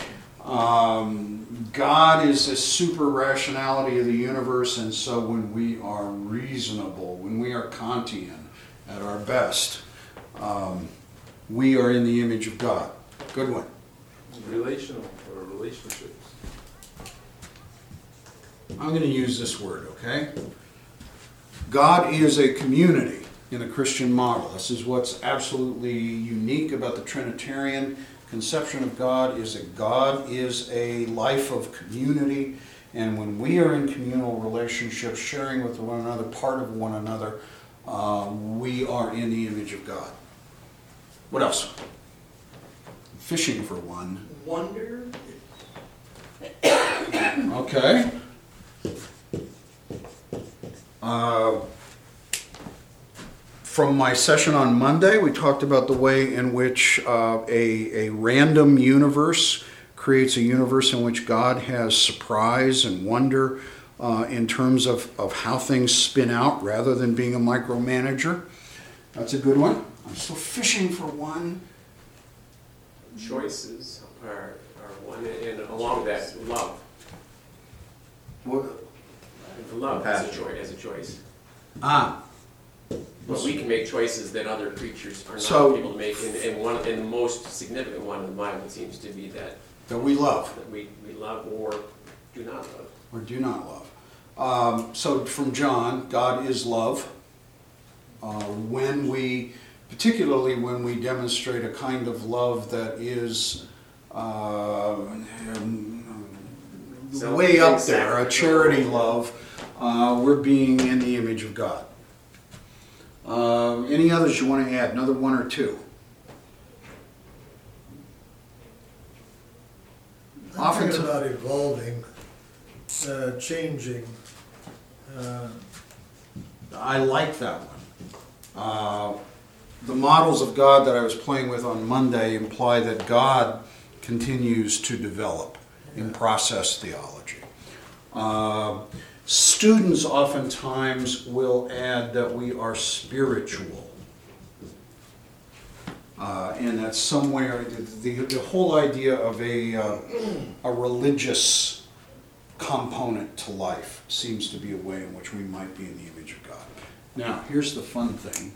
God is a super rationality of the universe, and so when we are reasonable, when we are Kantian at our best, we are in the image of God. Good one. Relational or relationships. I'm going to use this word, okay? God is a community in the Christian model. This is what's absolutely unique about the Trinitarian conception of God, is that God is a life of community, and when we are in communal relationships, sharing with one another, part of one another, we are in the image of God. What else? Fishing for one. Wonder? Okay. From my session on Monday, we talked about the way in which a random universe creates a universe in which God has surprise and wonder in terms of how things spin out rather than being a micromanager. That's a good one. I'm still fishing for one. Choices are one, and along with that, love. What? Love as a choice. Ah. But we can make choices that other creatures are not So- able to make, and the most significant one in the Bible seems to be that That we love. we love or do not love. Or do not love. So from John, God is love. Particularly when we demonstrate a kind of love that is way up there, a charity love, we're being in the image of God. Any others you want to add? Another one or two? I'm thinking about evolving, changing. I like that one. The models of God that I was playing with on Monday imply that God continues to develop in process theology. Students oftentimes will add that we are spiritual. And that's somewhere, the whole idea of a religious component to life seems to be a way in which we might be in the image of God. Now, here's the fun thing.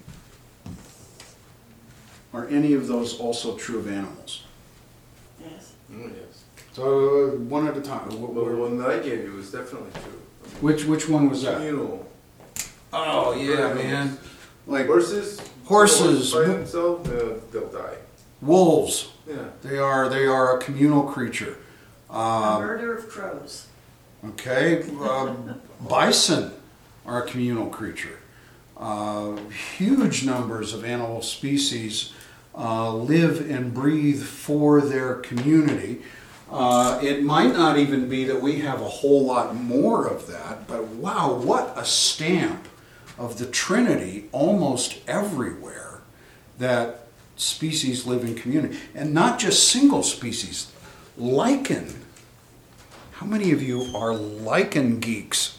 Are any of those also true of animals? Yes. Yes. So, one at a time. Well, the one that I gave you was definitely true. Which one was that? Communal. Oh, yeah, man. Like Horses by themselves, they'll die. wolves. Yeah. They are a communal creature. The murder of crows. Okay, bison are a communal creature. Huge numbers of animal species live and breathe for their community. It might not even be that we have a whole lot more of that, but wow, what a stamp of the Trinity almost everywhere that species live in community. And not just single species, lichen. How many of you are lichen geeks?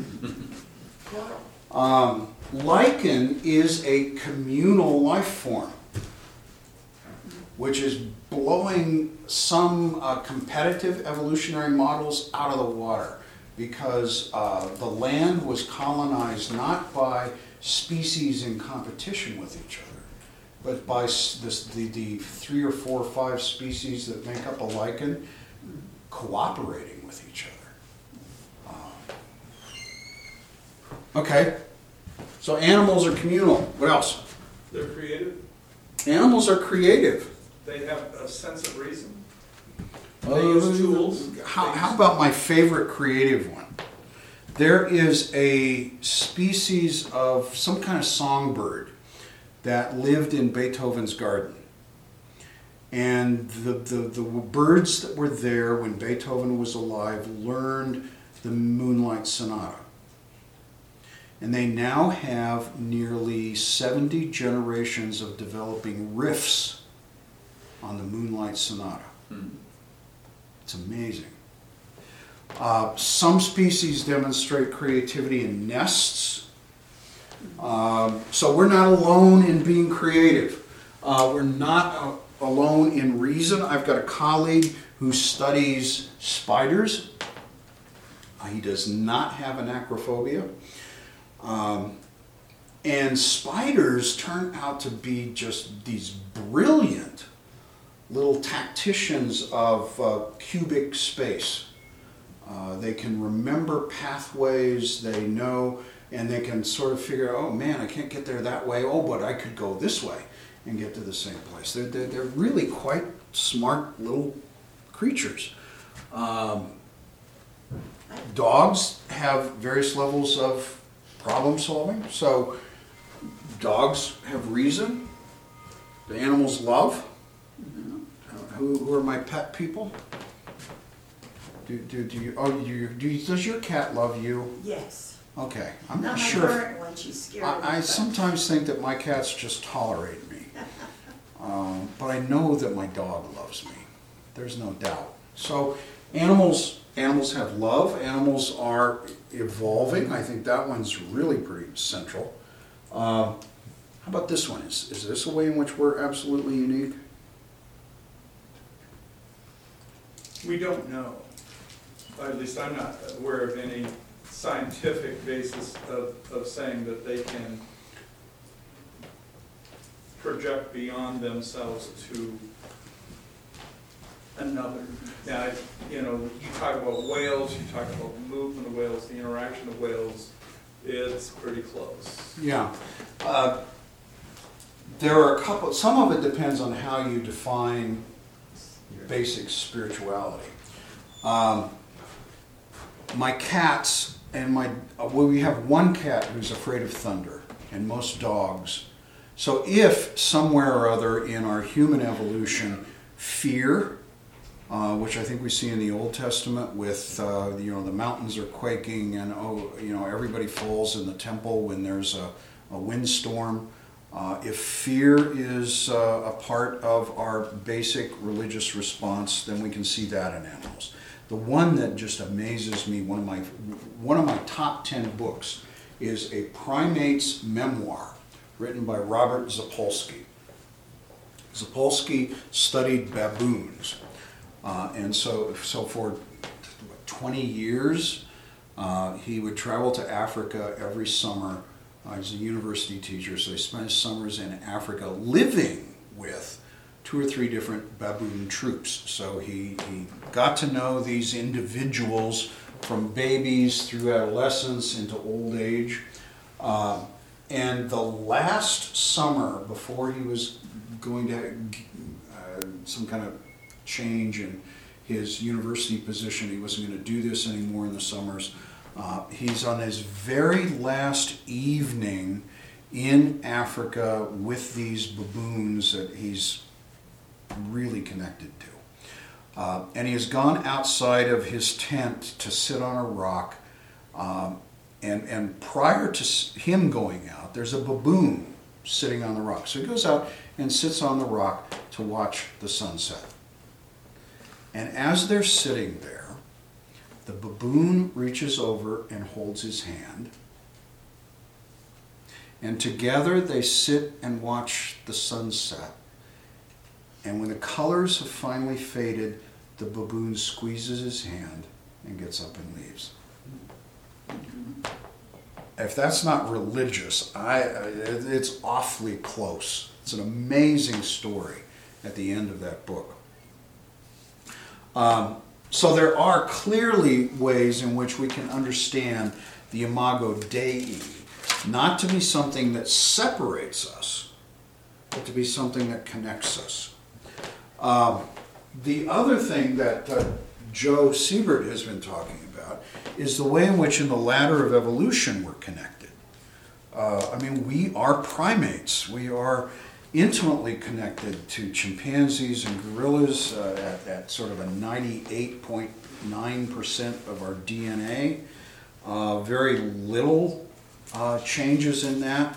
Lichen is a communal life form, which is blowing some competitive evolutionary models out of the water, because the land was colonized not by species in competition with each other, but by the 3 or 4 or 5 species that make up a lichen cooperating with each other. Okay, so animals are communal. What else? They're creative. Animals are creative. They have a sense of reason. They use tools. How about my favorite creative one? There is a species of some kind of songbird that lived in Beethoven's garden. And the birds that were there when Beethoven was alive learned the Moonlight Sonata. And they now have nearly 70 generations of developing riffs on the Moonlight Sonata. It's amazing. Some species demonstrate creativity in nests. So we're not alone in being creative. We're not alone in reason. I've got a colleague who studies spiders. He does not have an acrophobia. And spiders turn out to be just these brilliant little tacticians of cubic space. They can remember pathways, they know, and they can sort of figure out, oh man, I can't get there that way, oh, but I could go this way and get to the same place. They're really quite smart little creatures. Dogs have various levels of problem solving. So dogs have reason. The animals love. Who are my pet people? Does your cat love you? Yes. Okay, I'm Not not my sure. current one, she's scared of me, I but- sometimes think that my cats just tolerate me. But I know that my dog loves me. There's no doubt. So animals have love. Animals are evolving. I think that one's really pretty central. How about this one? Is this a way in which we're absolutely unique? We don't know. At least I'm not aware of any scientific basis of saying that they can project beyond themselves to another. Now, you talk about whales, you talk about the movement of whales, the interaction of whales, it's pretty close. Yeah. There are a couple, some of it depends on how you define basic spirituality. My cats and we have one cat who's afraid of thunder, and most dogs. So if somewhere or other in our human evolution, fear, which I think we see in the Old Testament with, the mountains are quaking and, everybody falls in the temple when there's a windstorm. If fear is a part of our basic religious response, then we can see that in animals. The one that just amazes me, one of my top 10 books, is a primate's memoir written by Robert Zapolsky. Zapolsky studied baboons, and so for 20 years he would travel to Africa every summer. He's a university teacher, so he spent his summers in Africa living with 2 or 3 different baboon troops. So he got to know these individuals from babies through adolescence into old age. And the last summer, before he was going to some kind of change in his university position, he wasn't going to do this anymore in the summers. He's on his very last evening in Africa with these baboons that he's really connected to. And he has gone outside of his tent to sit on a rock. And prior to him going out, there's a baboon sitting on the rock. So he goes out and sits on the rock to watch the sunset. And as they're sitting there, the baboon reaches over and holds his hand. And together they sit and watch the sunset. And when the colors have finally faded, the baboon squeezes his hand and gets up and leaves. If that's not religious, it's awfully close It's an amazing story at the end of that book. So there are clearly ways in which we can understand the Imago Dei, not to be something that separates us, but to be something that connects us. The other thing that Joe Siebert has been talking about is the way in which in the ladder of evolution we're connected. We are primates. We are intimately connected to chimpanzees and gorillas at sort of a 98.9% of our DNA. Very little changes in that.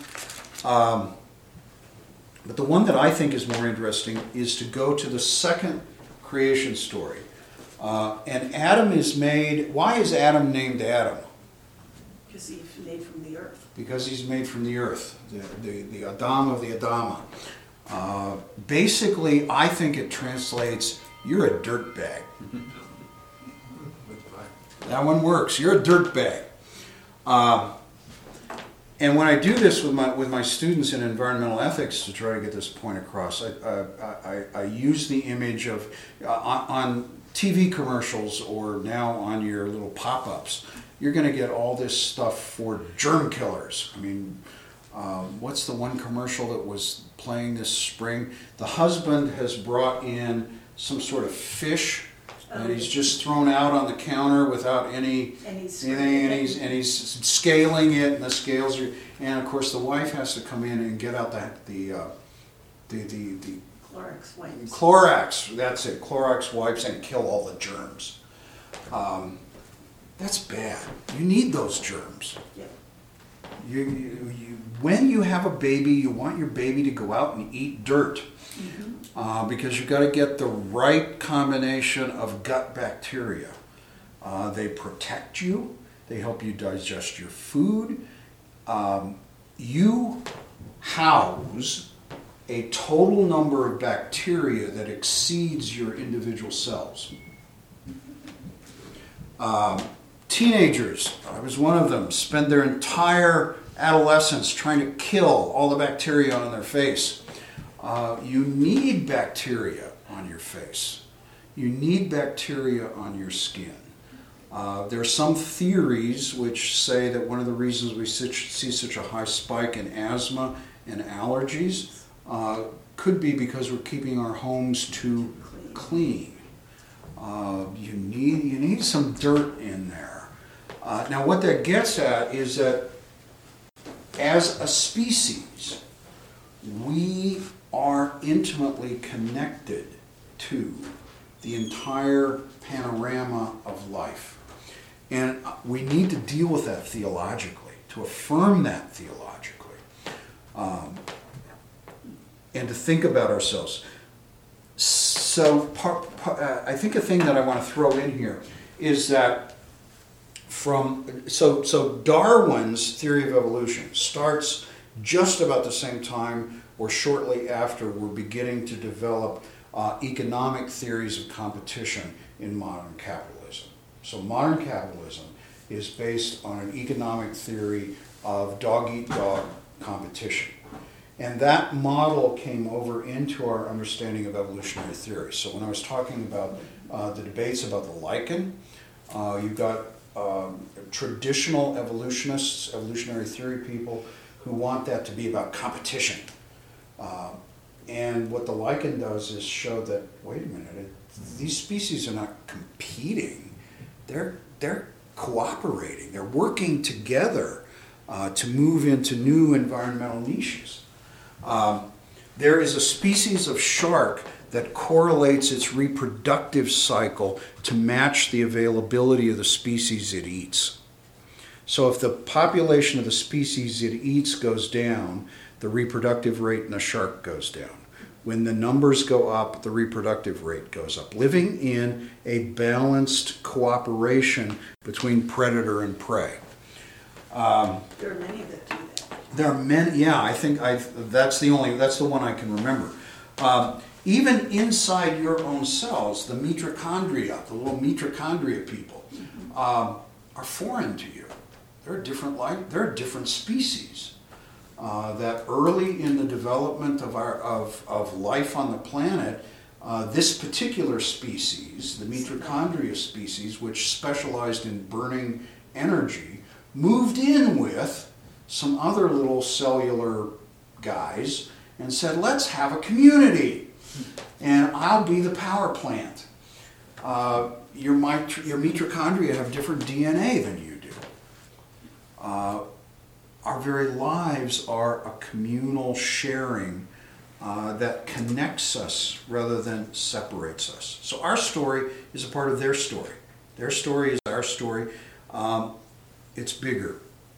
But the one that I think is more interesting is to go to the second creation story. And Adam is made, why is Adam named Adam? Because he's made from the earth. Because he's made from the earth, the Adam of the Adama. Basically, I think it translates, you're a dirtbag. That one works. You're a dirtbag. And when I do this with my students in environmental ethics to try to get this point across, I use the image of on TV commercials or now on your little pop-ups. You're going to get all this stuff for germ killers. What's the one commercial that was playing this spring? The husband has brought in some sort of fish that he's just thrown out on the counter without anything, and he's scaling it, and the scales are, and of course the wife has to come in and get out the Clorox wipes. Clorox, that's it, Clorox wipes, and kill all the germs. That's bad. You need those germs. Yeah. When you have a baby, you want your baby to go out and eat dirt. Because you've got to get the right combination of gut bacteria. They protect you. They help you digest your food. You house a total number of bacteria that exceeds your individual cells. Teenagers, I was one of them, spend their entire adolescence trying to kill all the bacteria on their face. You need bacteria on your face. You need bacteria on your skin. There are some theories which say that one of the reasons we see such a high spike in asthma and allergies could be because we're keeping our homes too clean. You need some dirt in there. Now what that gets at is that as a species, we are intimately connected to the entire panorama of life. And we need to deal with that theologically, to affirm that theologically, and to think about ourselves. So I think a thing that I want to throw in here is that so Darwin's theory of evolution starts just about the same time or shortly after we're beginning to develop economic theories of competition in modern capitalism. So modern capitalism is based on an economic theory of dog-eat-dog competition. And that model came over into our understanding of evolutionary theory. So when I was talking about the debates about the lichen, you've got traditional evolutionists, evolutionary theory people, who want that to be about competition. And what the lichen does is show that, wait a minute, these species are not competing. They're cooperating. They're working together to move into new environmental niches. There is a species of shark that correlates its reproductive cycle to match the availability of the species it eats. So if the population of the species it eats goes down, the reproductive rate in the shark goes down. When the numbers go up, the reproductive rate goes up. Living in a balanced cooperation between predator and prey. There are many that do that. There are many, yeah, I think that's the one I can remember. Even inside your own cells, the mitochondria, the little mitochondria people, are foreign to you. They're a different species. that early in the development of life on the planet, this particular species, the Mitochondria species, which specialized in burning energy, moved in with some other little cellular guys and said, let's have a community, and I'll be the power plant. Your mitochondria have different DNA than you do. Our very lives are a communal sharing that connects us rather than separates us. So our story is a part of their story. Their story is our story. It's bigger.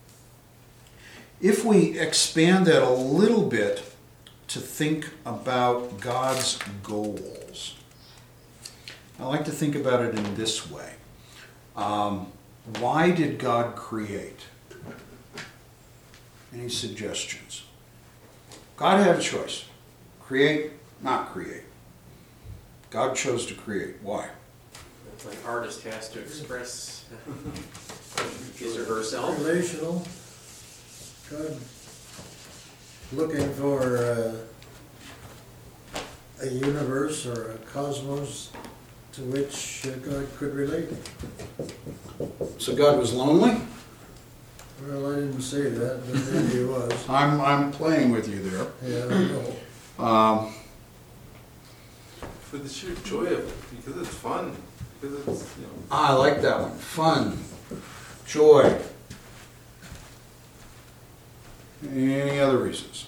If we expand that a little bit to think about God's goals, I like to think about it in this way. Why did God create? Any suggestions? God had a choice. Create, not create. God chose to create. Why? It's like artist has to express his or herself. Relational. God looking for a universe or a cosmos to which God could relate. So God was lonely? Well, I didn't say that, but maybe he was. I'm playing with you there. Yeah, I know. For the sheer joy of it, because it's fun. Because it's, I like that one. Fun. Joy. Any other reasons?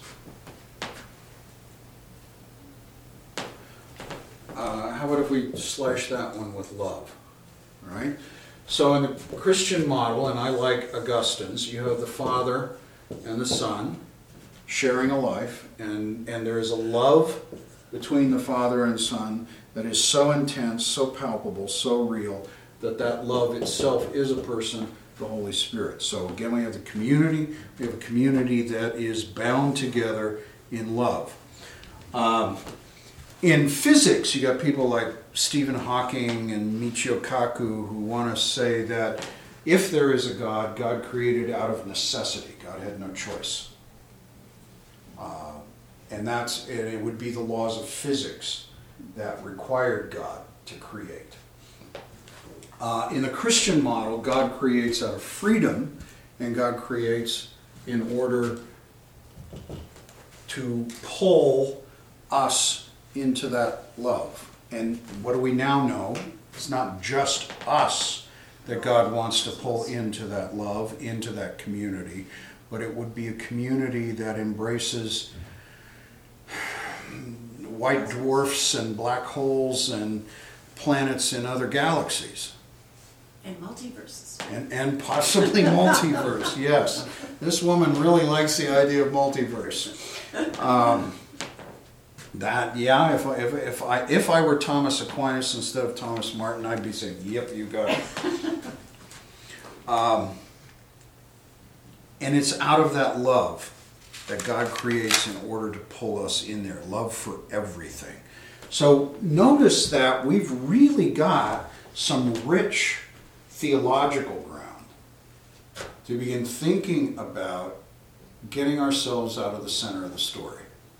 How about if we slash that one with love? All right? So in the Christian model, and I like Augustine's, you have the Father and the Son sharing a life, and there is a love between the Father and Son that is so intense, so palpable, so real, that love itself is a person, the Holy Spirit. So again, we have the community. We have a community that is bound together in love. In physics, you got people like Stephen Hawking and Michio Kaku who want to say that if there is a God, God created out of necessity. God had no choice. And it would be the laws of physics that required God to create. In the Christian model, God creates out of freedom, and God creates in order to pull us into that love. And what do we now know? It's not just us that God wants to pull into that love, into that community, but it would be a community that embraces white dwarfs and black holes and planets in other galaxies. And multiverses. And possibly multiverse, yes. This woman really likes the idea of multiverse. If I were Thomas Aquinas instead of Thomas Martin, I'd be saying, yep, you got it. And it's out of that love that God creates in order to pull us in there. Love for everything. So notice that we've really got some rich theological ground to begin thinking about getting ourselves out of the center of the story.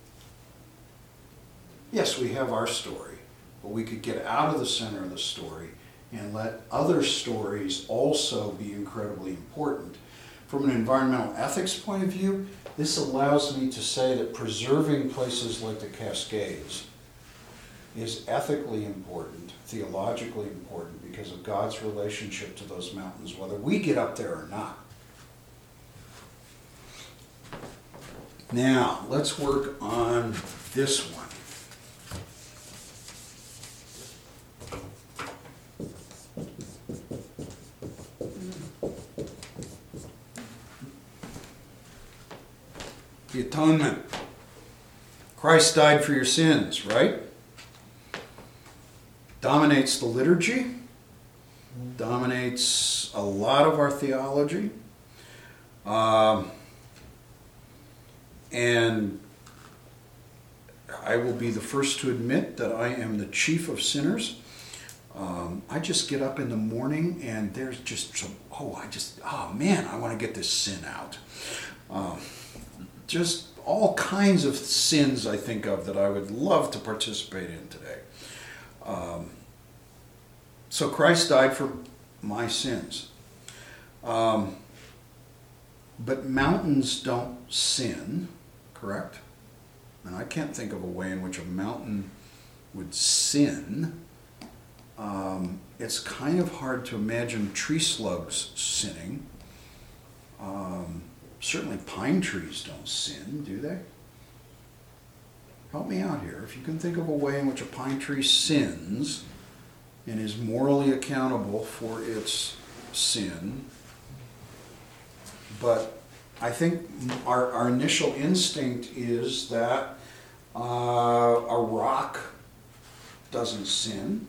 Yes, we have our story, but we could get out of the center of the story and let other stories also be incredibly important. From an environmental ethics point of view, this allows me to say that preserving places like the Cascades is ethically important, theologically important, because of God's relationship to those mountains, whether we get up there or not. Now, let's work on this one. The atonement. Christ died for your sins, right? Dominates the liturgy, dominates a lot of our theology. And I will be the first to admit that I am the chief of sinners. I just get up in the morning and there's just some, I want to get this sin out. just all kinds of sins I think of that I would love to participate in today. So Christ died for my sins. But mountains don't sin, correct? And I can't think of a way in which a mountain would sin. It's kind of hard to imagine tree slugs sinning. Certainly pine trees don't sin, do they? Help me out here. If you can think of a way in which a pine tree sins and is morally accountable for its sin, but I think our initial instinct is that a rock doesn't sin.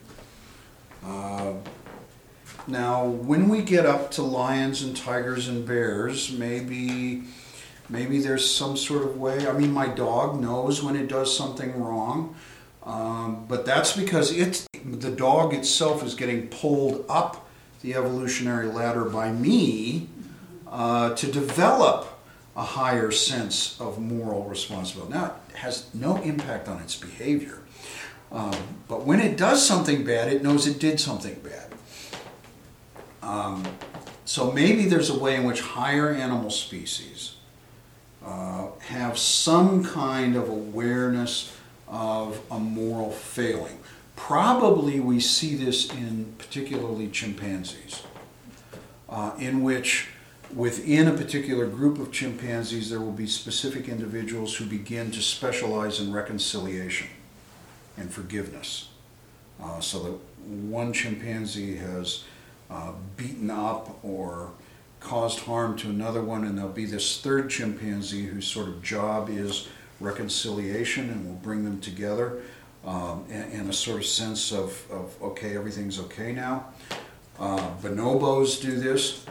Now, when we get up to lions and tigers and bears, maybe there's some sort of way. I mean, my dog knows when it does something wrong, but that's because the dog itself is getting pulled up the evolutionary ladder by me to develop a higher sense of moral responsibility. Now, it has no impact on its behavior, but when it does something bad, it knows it did something bad. So maybe there's a way in which higher animal species have some kind of awareness of a moral failing. Probably we see this in particularly chimpanzees, in which within a particular group of chimpanzees there will be specific individuals who begin to specialize in reconciliation and forgiveness. So that one chimpanzee has beaten up or caused harm to another one, and there'll be this third chimpanzee whose sort of job is reconciliation and will bring them together in a sort of sense of okay, everything's okay now. Bonobos do this.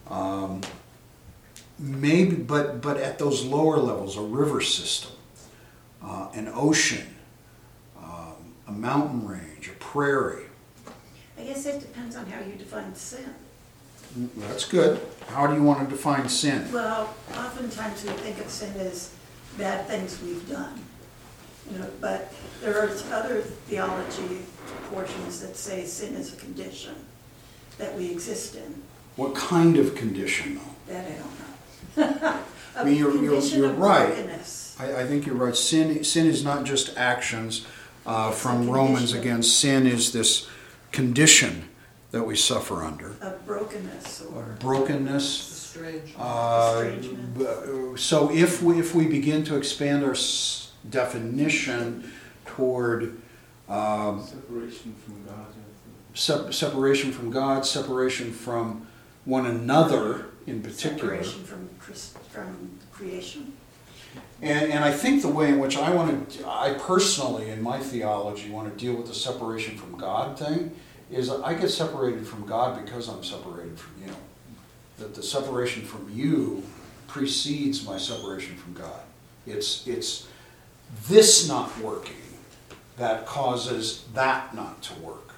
Maybe, but at those lower levels, a river system, an ocean, a mountain range, a prairie. I guess it depends on how you define sin. That's good. How do you want to define sin? Well, oftentimes we think of sin as bad things we've done, but there are other theology portions that say sin is a condition that we exist in. What kind of condition, though? That I don't know. I mean, you're right. Brokenness. I think you're right. Sin is not just actions. From Romans, again, sin is this condition that we suffer under. Of brokenness or brokenness. estrangement. So if we begin to expand our definition toward Separation from God. separation from God, separation from one another in particular. Separation from creation. And I think the way in which I personally, in my theology, want to deal with the separation from God thing is I get separated from God because I'm separated from you. That the separation from you precedes my separation from God. It's this not working that causes that not to work.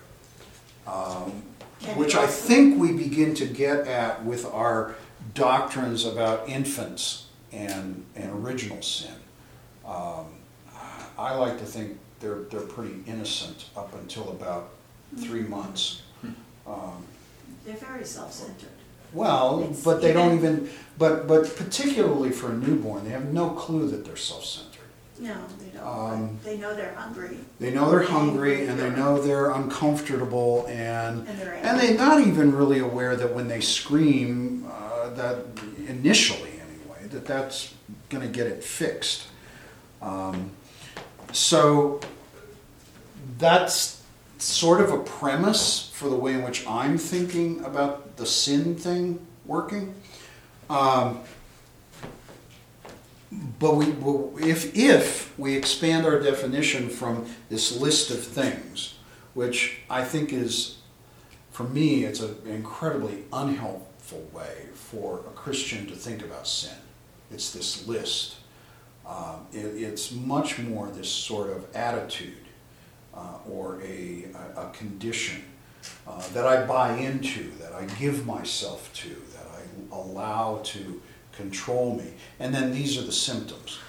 Which I think we begin to get at with our doctrines about infants and original sin. I like to think they're pretty innocent up until about 3 months. They're very self-centered. Well, but they don't even, but particularly for a newborn, they have no clue that they're self-centered. No, they don't. They know they're hungry. They know they're hungry and they know they're uncomfortable and they're they're not even really aware that when they scream, that initially anyway, that's going to get it fixed. So that's sort of a premise for the way in which I'm thinking about the sin thing working. But if we expand our definition from this list of things, which I think is, for me, it's an incredibly unhelpful way for a Christian to think about sin. It's this list. It's much more this sort of attitude or a condition that I buy into, that I give myself to, that I allow to control me. And then these are the symptoms.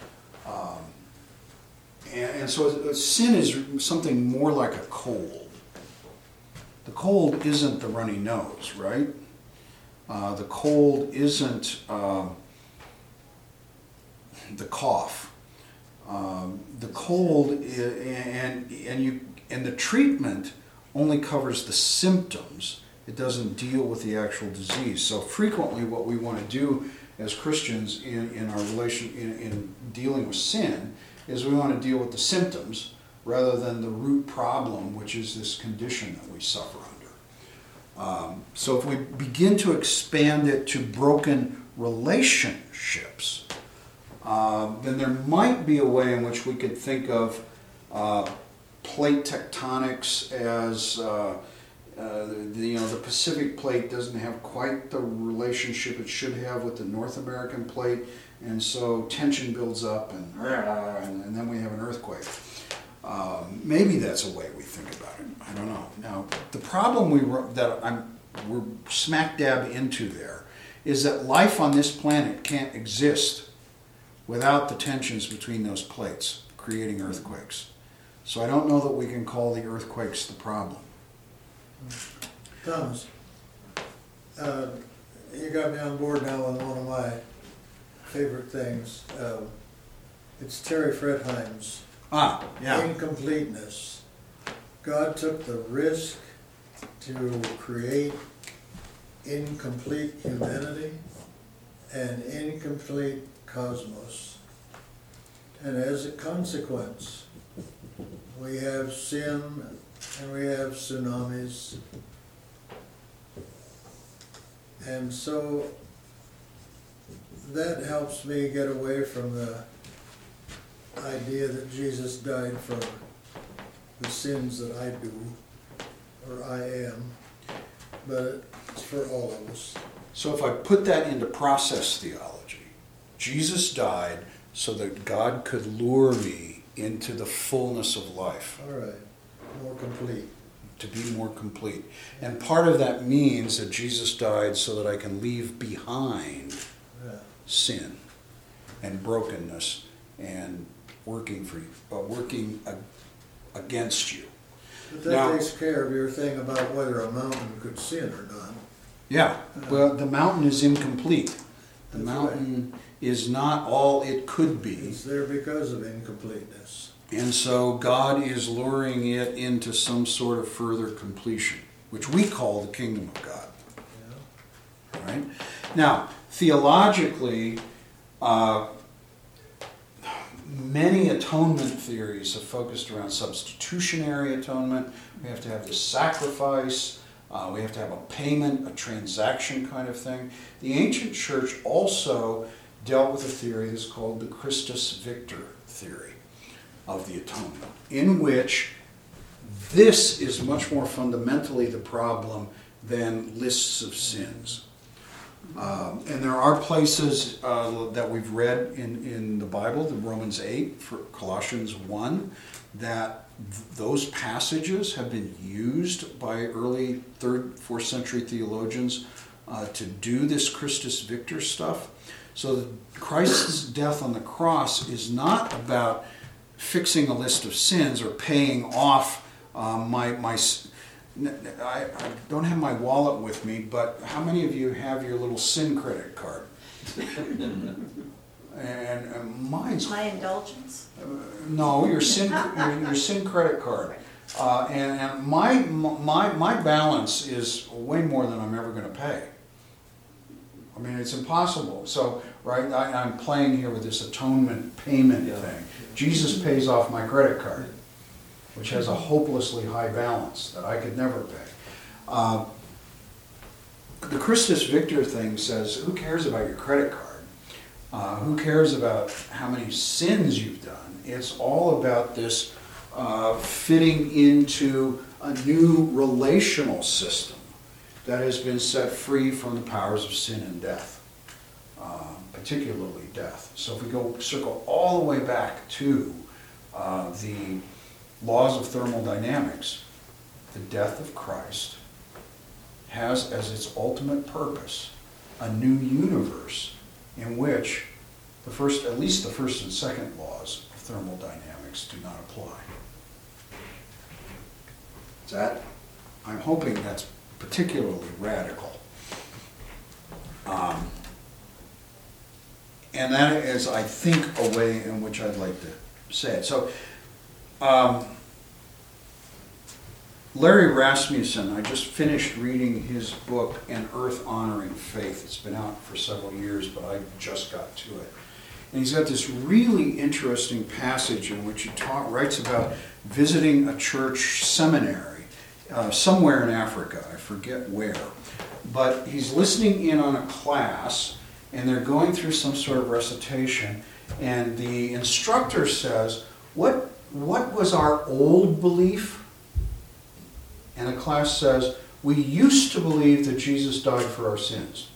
And so sin is something more like a cold. The cold isn't the runny nose, right? The cold isn't the cough. The cold and the treatment only covers the symptoms. It doesn't deal with the actual disease. So frequently, what we want to do as Christians in our in dealing with sin is we want to deal with the symptoms rather than the root problem, which is this condition that we suffer under. So if we begin to expand it to broken relationships, then there might be a way in which we could think of plate tectonics as the Pacific plate doesn't have quite the relationship it should have with the North American plate, and so tension builds up, and then we have an earthquake. Maybe that's a way we think about it. I don't know. Now, the problem we're smack dab into there is that life on this planet can't exist without the tensions between those plates, creating earthquakes. So I don't know that we can call the earthquakes the problem. Thomas, you got me on board now with one of my favorite things. It's Terry Fretheim's Incompleteness. God took the risk to create incomplete humanity and incomplete cosmos. And as a consequence, we have sin and we have tsunamis. And so that helps me get away from the idea that Jesus died for the sins that I do, or I am, but it's for all of us. So if I put that into process theology, Jesus died so that God could lure me into the fullness of life. All right, more complete. To be more complete. And part of that means that Jesus died so that I can leave behind sin and brokenness and working against you. But that takes care of your thing about whether a mountain could sin or not. Yeah, well, the mountain is incomplete. The That's mountain is not all it could be. It's there because of incompleteness. And so God is luring it into some sort of further completion, which we call the kingdom of God. Yeah. Right? Now, theologically, many atonement theories have focused around substitutionary atonement. We have to have this sacrifice. We have to have a payment, a transaction kind of thing. The ancient church also dealt with a theory that's called the Christus Victor theory of the atonement, in which this is much more fundamentally the problem than lists of sins. And there are places that we've read in the Bible, the Romans 8, for Colossians 1, that those passages have been used by early 3rd, 4th century theologians to do this Christus Victor stuff. So Christ's death on the cross is not about fixing a list of sins or paying off I don't have my wallet with me, but how many of you have your little sin credit card? and mine's My indulgence? no, your sin credit card. And my balance is way more than I'm ever going to pay. I mean, it's impossible. So, right, I'm playing here with this atonement payment thing. Jesus pays off my credit card, which has a hopelessly high balance that I could never pay. The Christus Victor thing says, who cares about your credit card? Who cares about how many sins you've done? It's all about this fitting into a new relational system that has been set free from the powers of sin and death, particularly death. So if we go circle all the way back to the laws of thermodynamics, the death of Christ has as its ultimate purpose a new universe in which at least the first and second laws of thermodynamics do not apply. I'm hoping that's particularly radical. And that is, I think, a way in which I'd like to say it. So, Larry Rasmussen, I just finished reading his book, An Earth Honoring Faith. It's been out for several years, but I just got to it. And he's got this really interesting passage in which he writes about visiting a church seminary somewhere in Africa. I forget where. But he's listening in on a class, and they're going through some sort of recitation, and the instructor says, what was our old belief? And the class says, we used to believe that Jesus died for our sins.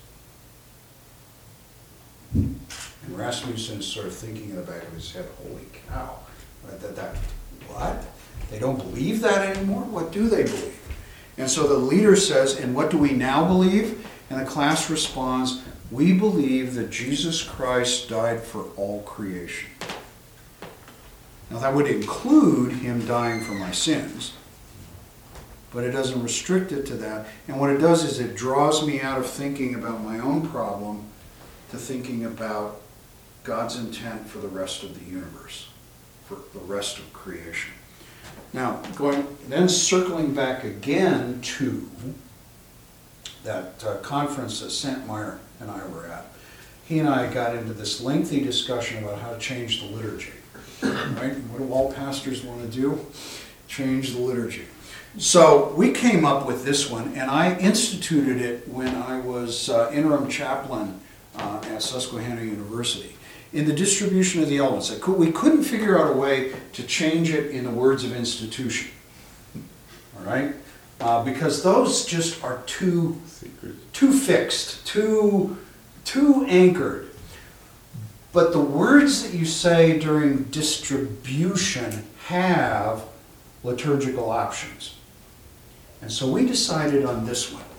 And Rasmussen is sort of thinking in the back of his head, holy cow, what? They don't believe that anymore? What do they believe? And so the leader says, and what do we now believe? And the class responds, we believe that Jesus Christ died for all creation. Now that would include him dying for my sins, but it doesn't restrict it to that. And what it does is it draws me out of thinking about my own problem to thinking about God's intent for the rest of the universe, for the rest of creation. Now, circling back again to that conference that Santmeyer and I were at, he and I got into this lengthy discussion about how to change the liturgy. Right? What do all pastors want to do? Change the liturgy. So we came up with this one, and I instituted it when I was interim chaplain at Susquehanna University. In the distribution of the elements, we couldn't figure out a way to change it in the words of institution. All right? Because those just are too fixed, too anchored. But the words that you say during distribution have liturgical options. And so we decided on this one.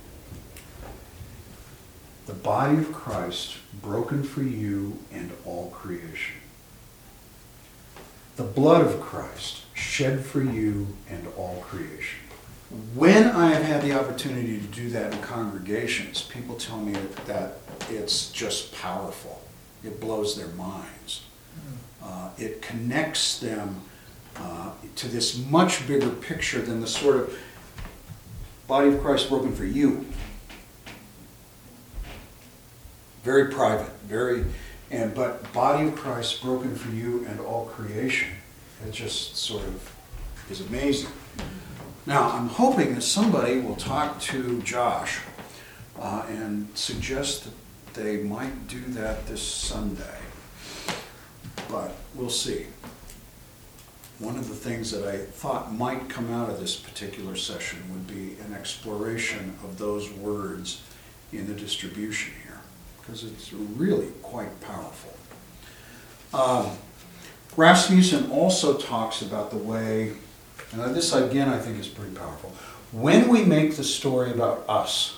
The body of Christ broken for you and all creation. The blood of Christ shed for you and all creation. When I have had the opportunity to do that in congregations, people tell me that it's just powerful. It blows their minds. It connects them to this much bigger picture than the sort of body of Christ broken for you. Very private, but body of Christ broken for you and all creation. It just sort of is amazing. Now, I'm hoping that somebody will talk to Josh and suggest that they might do that this Sunday. But we'll see. One of the things that I thought might come out of this particular session would be an exploration of those words in the distribution here, because it's really quite powerful. Rasmussen also talks about the way, and this again I think is pretty powerful, when we make the story about us,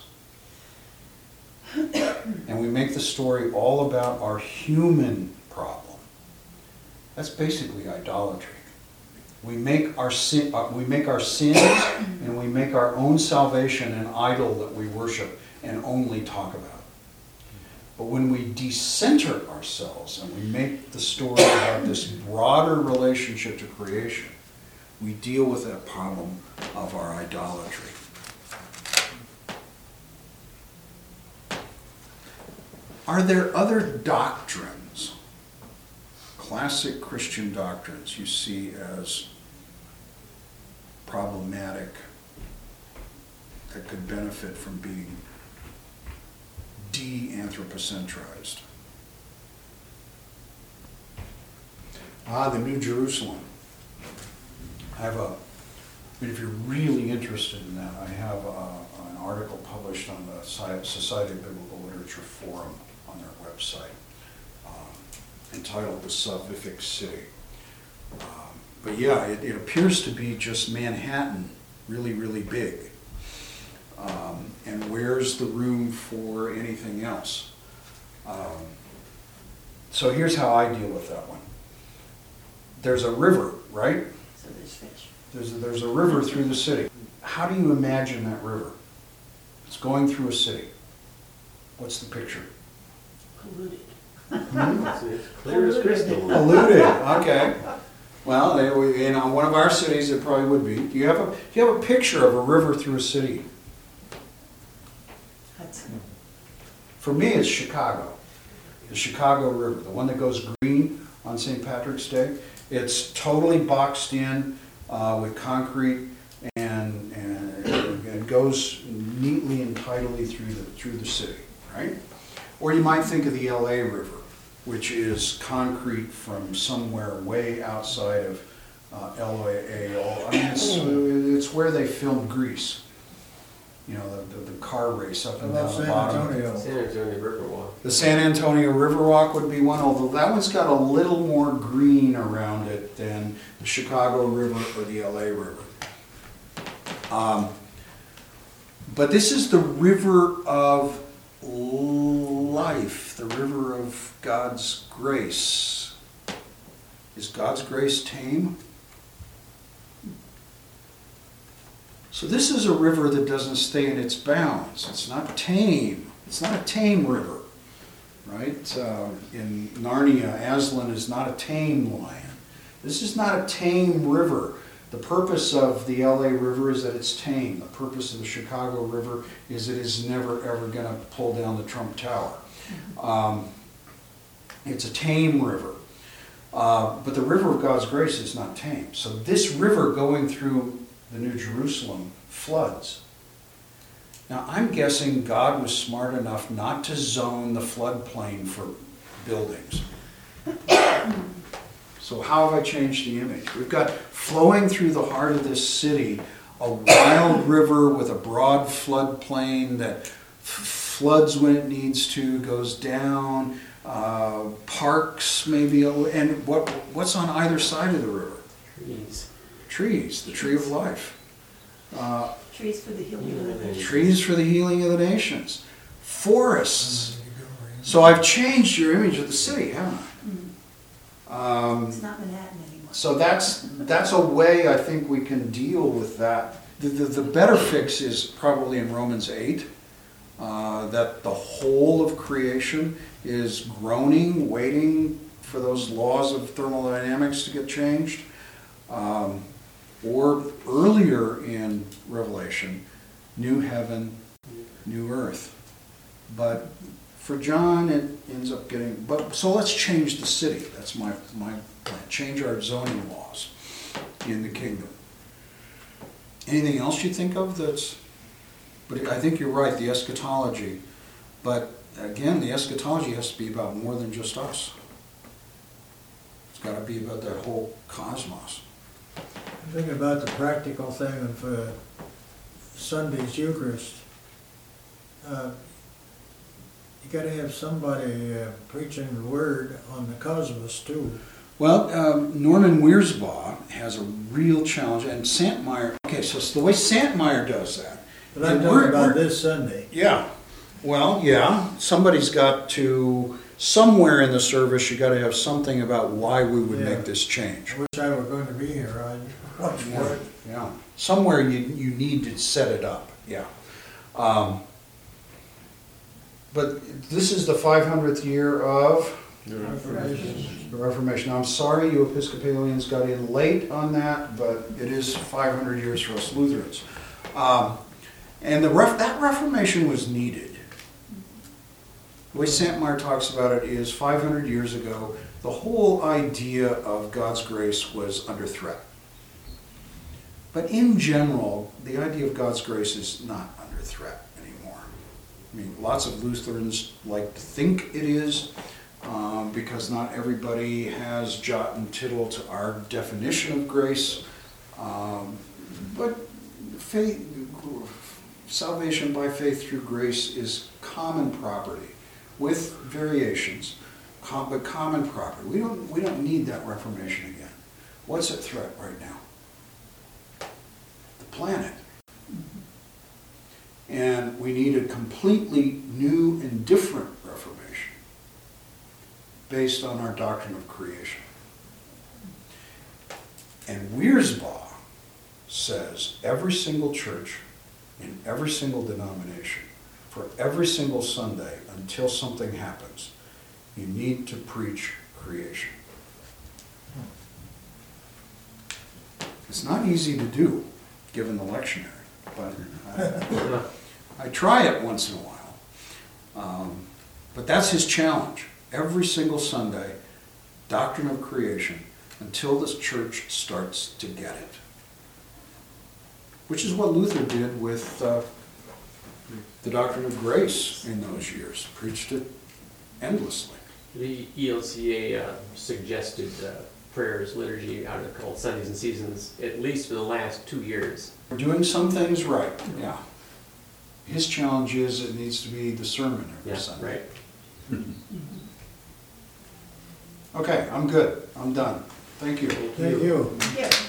and we make the story all about our human problem, that's basically idolatry. We make our sins and we make our own salvation an idol that we worship and only talk about. But when we decenter ourselves and we make the story about this broader relationship to creation, we deal with that problem of our idolatry. Are there other doctrines, classic Christian doctrines, you see as problematic, that could benefit from being de-anthropocentrized? The New Jerusalem. If you're really interested in that, I have an article published on the Society of Biblical Literature Forum on their website entitled The Salvific City. But yeah, it appears to be just Manhattan, really, really big. And where's the room for anything else? So here's how I deal with that one. There's a river, right? So there's fish. There's a river through the city. How do you imagine that river? It's going through a city. What's the picture? Polluted. It's clear as crystal. Polluted, okay. Well, in one of our cities, it probably would be. Do you have a picture of a river through a city? Hudson. For me, it's Chicago. The Chicago River, the one that goes green on St. Patrick's Day. It's totally boxed in with concrete and it goes neatly and tidily through the city, right? Or you might think of the LA River, which is concrete from somewhere way outside of LA. I mean, it's where they filmed Grease. You know, the car race up and How down about the San bottom. Antonio? San Antonio Riverwalk. The San Antonio Riverwalk would be one, although that one's got a little more green around it than the Chicago River or the LA River. But this is the river of life, the river of God's grace. Is God's grace tame? So this is a river that doesn't stay in its bounds. It's not tame. It's not a tame river, right? In Narnia, Aslan is not a tame lion. This is not a tame river. The purpose of the LA River is that it's tame. The purpose of the Chicago River is it is never ever going to pull down the Trump Tower. It's a tame river. But the river of God's grace is not tame. So this river going through the New Jerusalem floods. Now I'm guessing God was smart enough not to zone the floodplain for buildings. So how have I changed the image? We've got flowing through the heart of this city a wild river with a broad floodplain that floods when it needs to, goes down, parks maybe, and what's on either side of the river? Trees. Trees, the tree of life. Trees for the healing of the nations. Trees for the healing of the nations. Forests. So I've changed your image of the city, haven't I? It's not Manhattan anymore. So that's a way I think we can deal with that. The better fix is probably in Romans 8, that the whole of creation is groaning, waiting for those laws of thermodynamics to get changed. Or earlier in Revelation, new heaven, new earth. But for John, it ends up getting, so let's change the city. That's my plan. Change our zoning laws in the kingdom. Anything else you think of that's, but I think you're right, the eschatology. But again, the eschatology has to be about more than just us. It's got to be about that whole cosmos. I'm thinking about the practical thing of Sunday's Eucharist. You got to have somebody preaching the word on the cosmos too. Well, Norman Wiersbaugh has a real challenge, and Santmeyer. Okay, so it's the way Santmeyer does that. But I'm And talking about we're- this Sunday. Yeah. Well, yeah. Somebody's got to, somewhere in the service, you got to have something about why we would Yeah. make this change. I wish I were going to be here. I'd watch for it. Yeah. Somewhere you need to set it up. Yeah. But this is the 500th year of Reformation. the Reformation. Now, I'm sorry you Episcopalians got in late on that, but it is 500 years for us Lutherans. And that Reformation was needed. The way Santmeyer talks about it is 500 years ago, the whole idea of God's grace was under threat. But in general, the idea of God's grace is not under threat anymore. I mean, lots of Lutherans like to think it is, because not everybody has jot and tittle to our definition of grace. But faith, salvation by faith through grace is common property, with variations, but common property. We don't need that Reformation again. What's at threat right now? The planet. And we need a completely new and different Reformation. based on our doctrine of creation. And Wiersbe says every single church in every single denomination, for every single Sunday until something happens, you need to preach creation. It's not easy to do, given the lectionary, but I try it once in a while. But that's his challenge. Every single Sunday, doctrine of creation, until this church starts to get it. Which is what Luther did with the doctrine of grace in those years. Preached it endlessly. The ELCA suggested prayers, liturgy out of called Sundays and Seasons, at least for the last 2 years. We're doing some things right, yeah. His challenge is it needs to be the sermon every Yeah, Sunday. right. Okay, I'm good. I'm done. Thank you. Thank you. Yeah.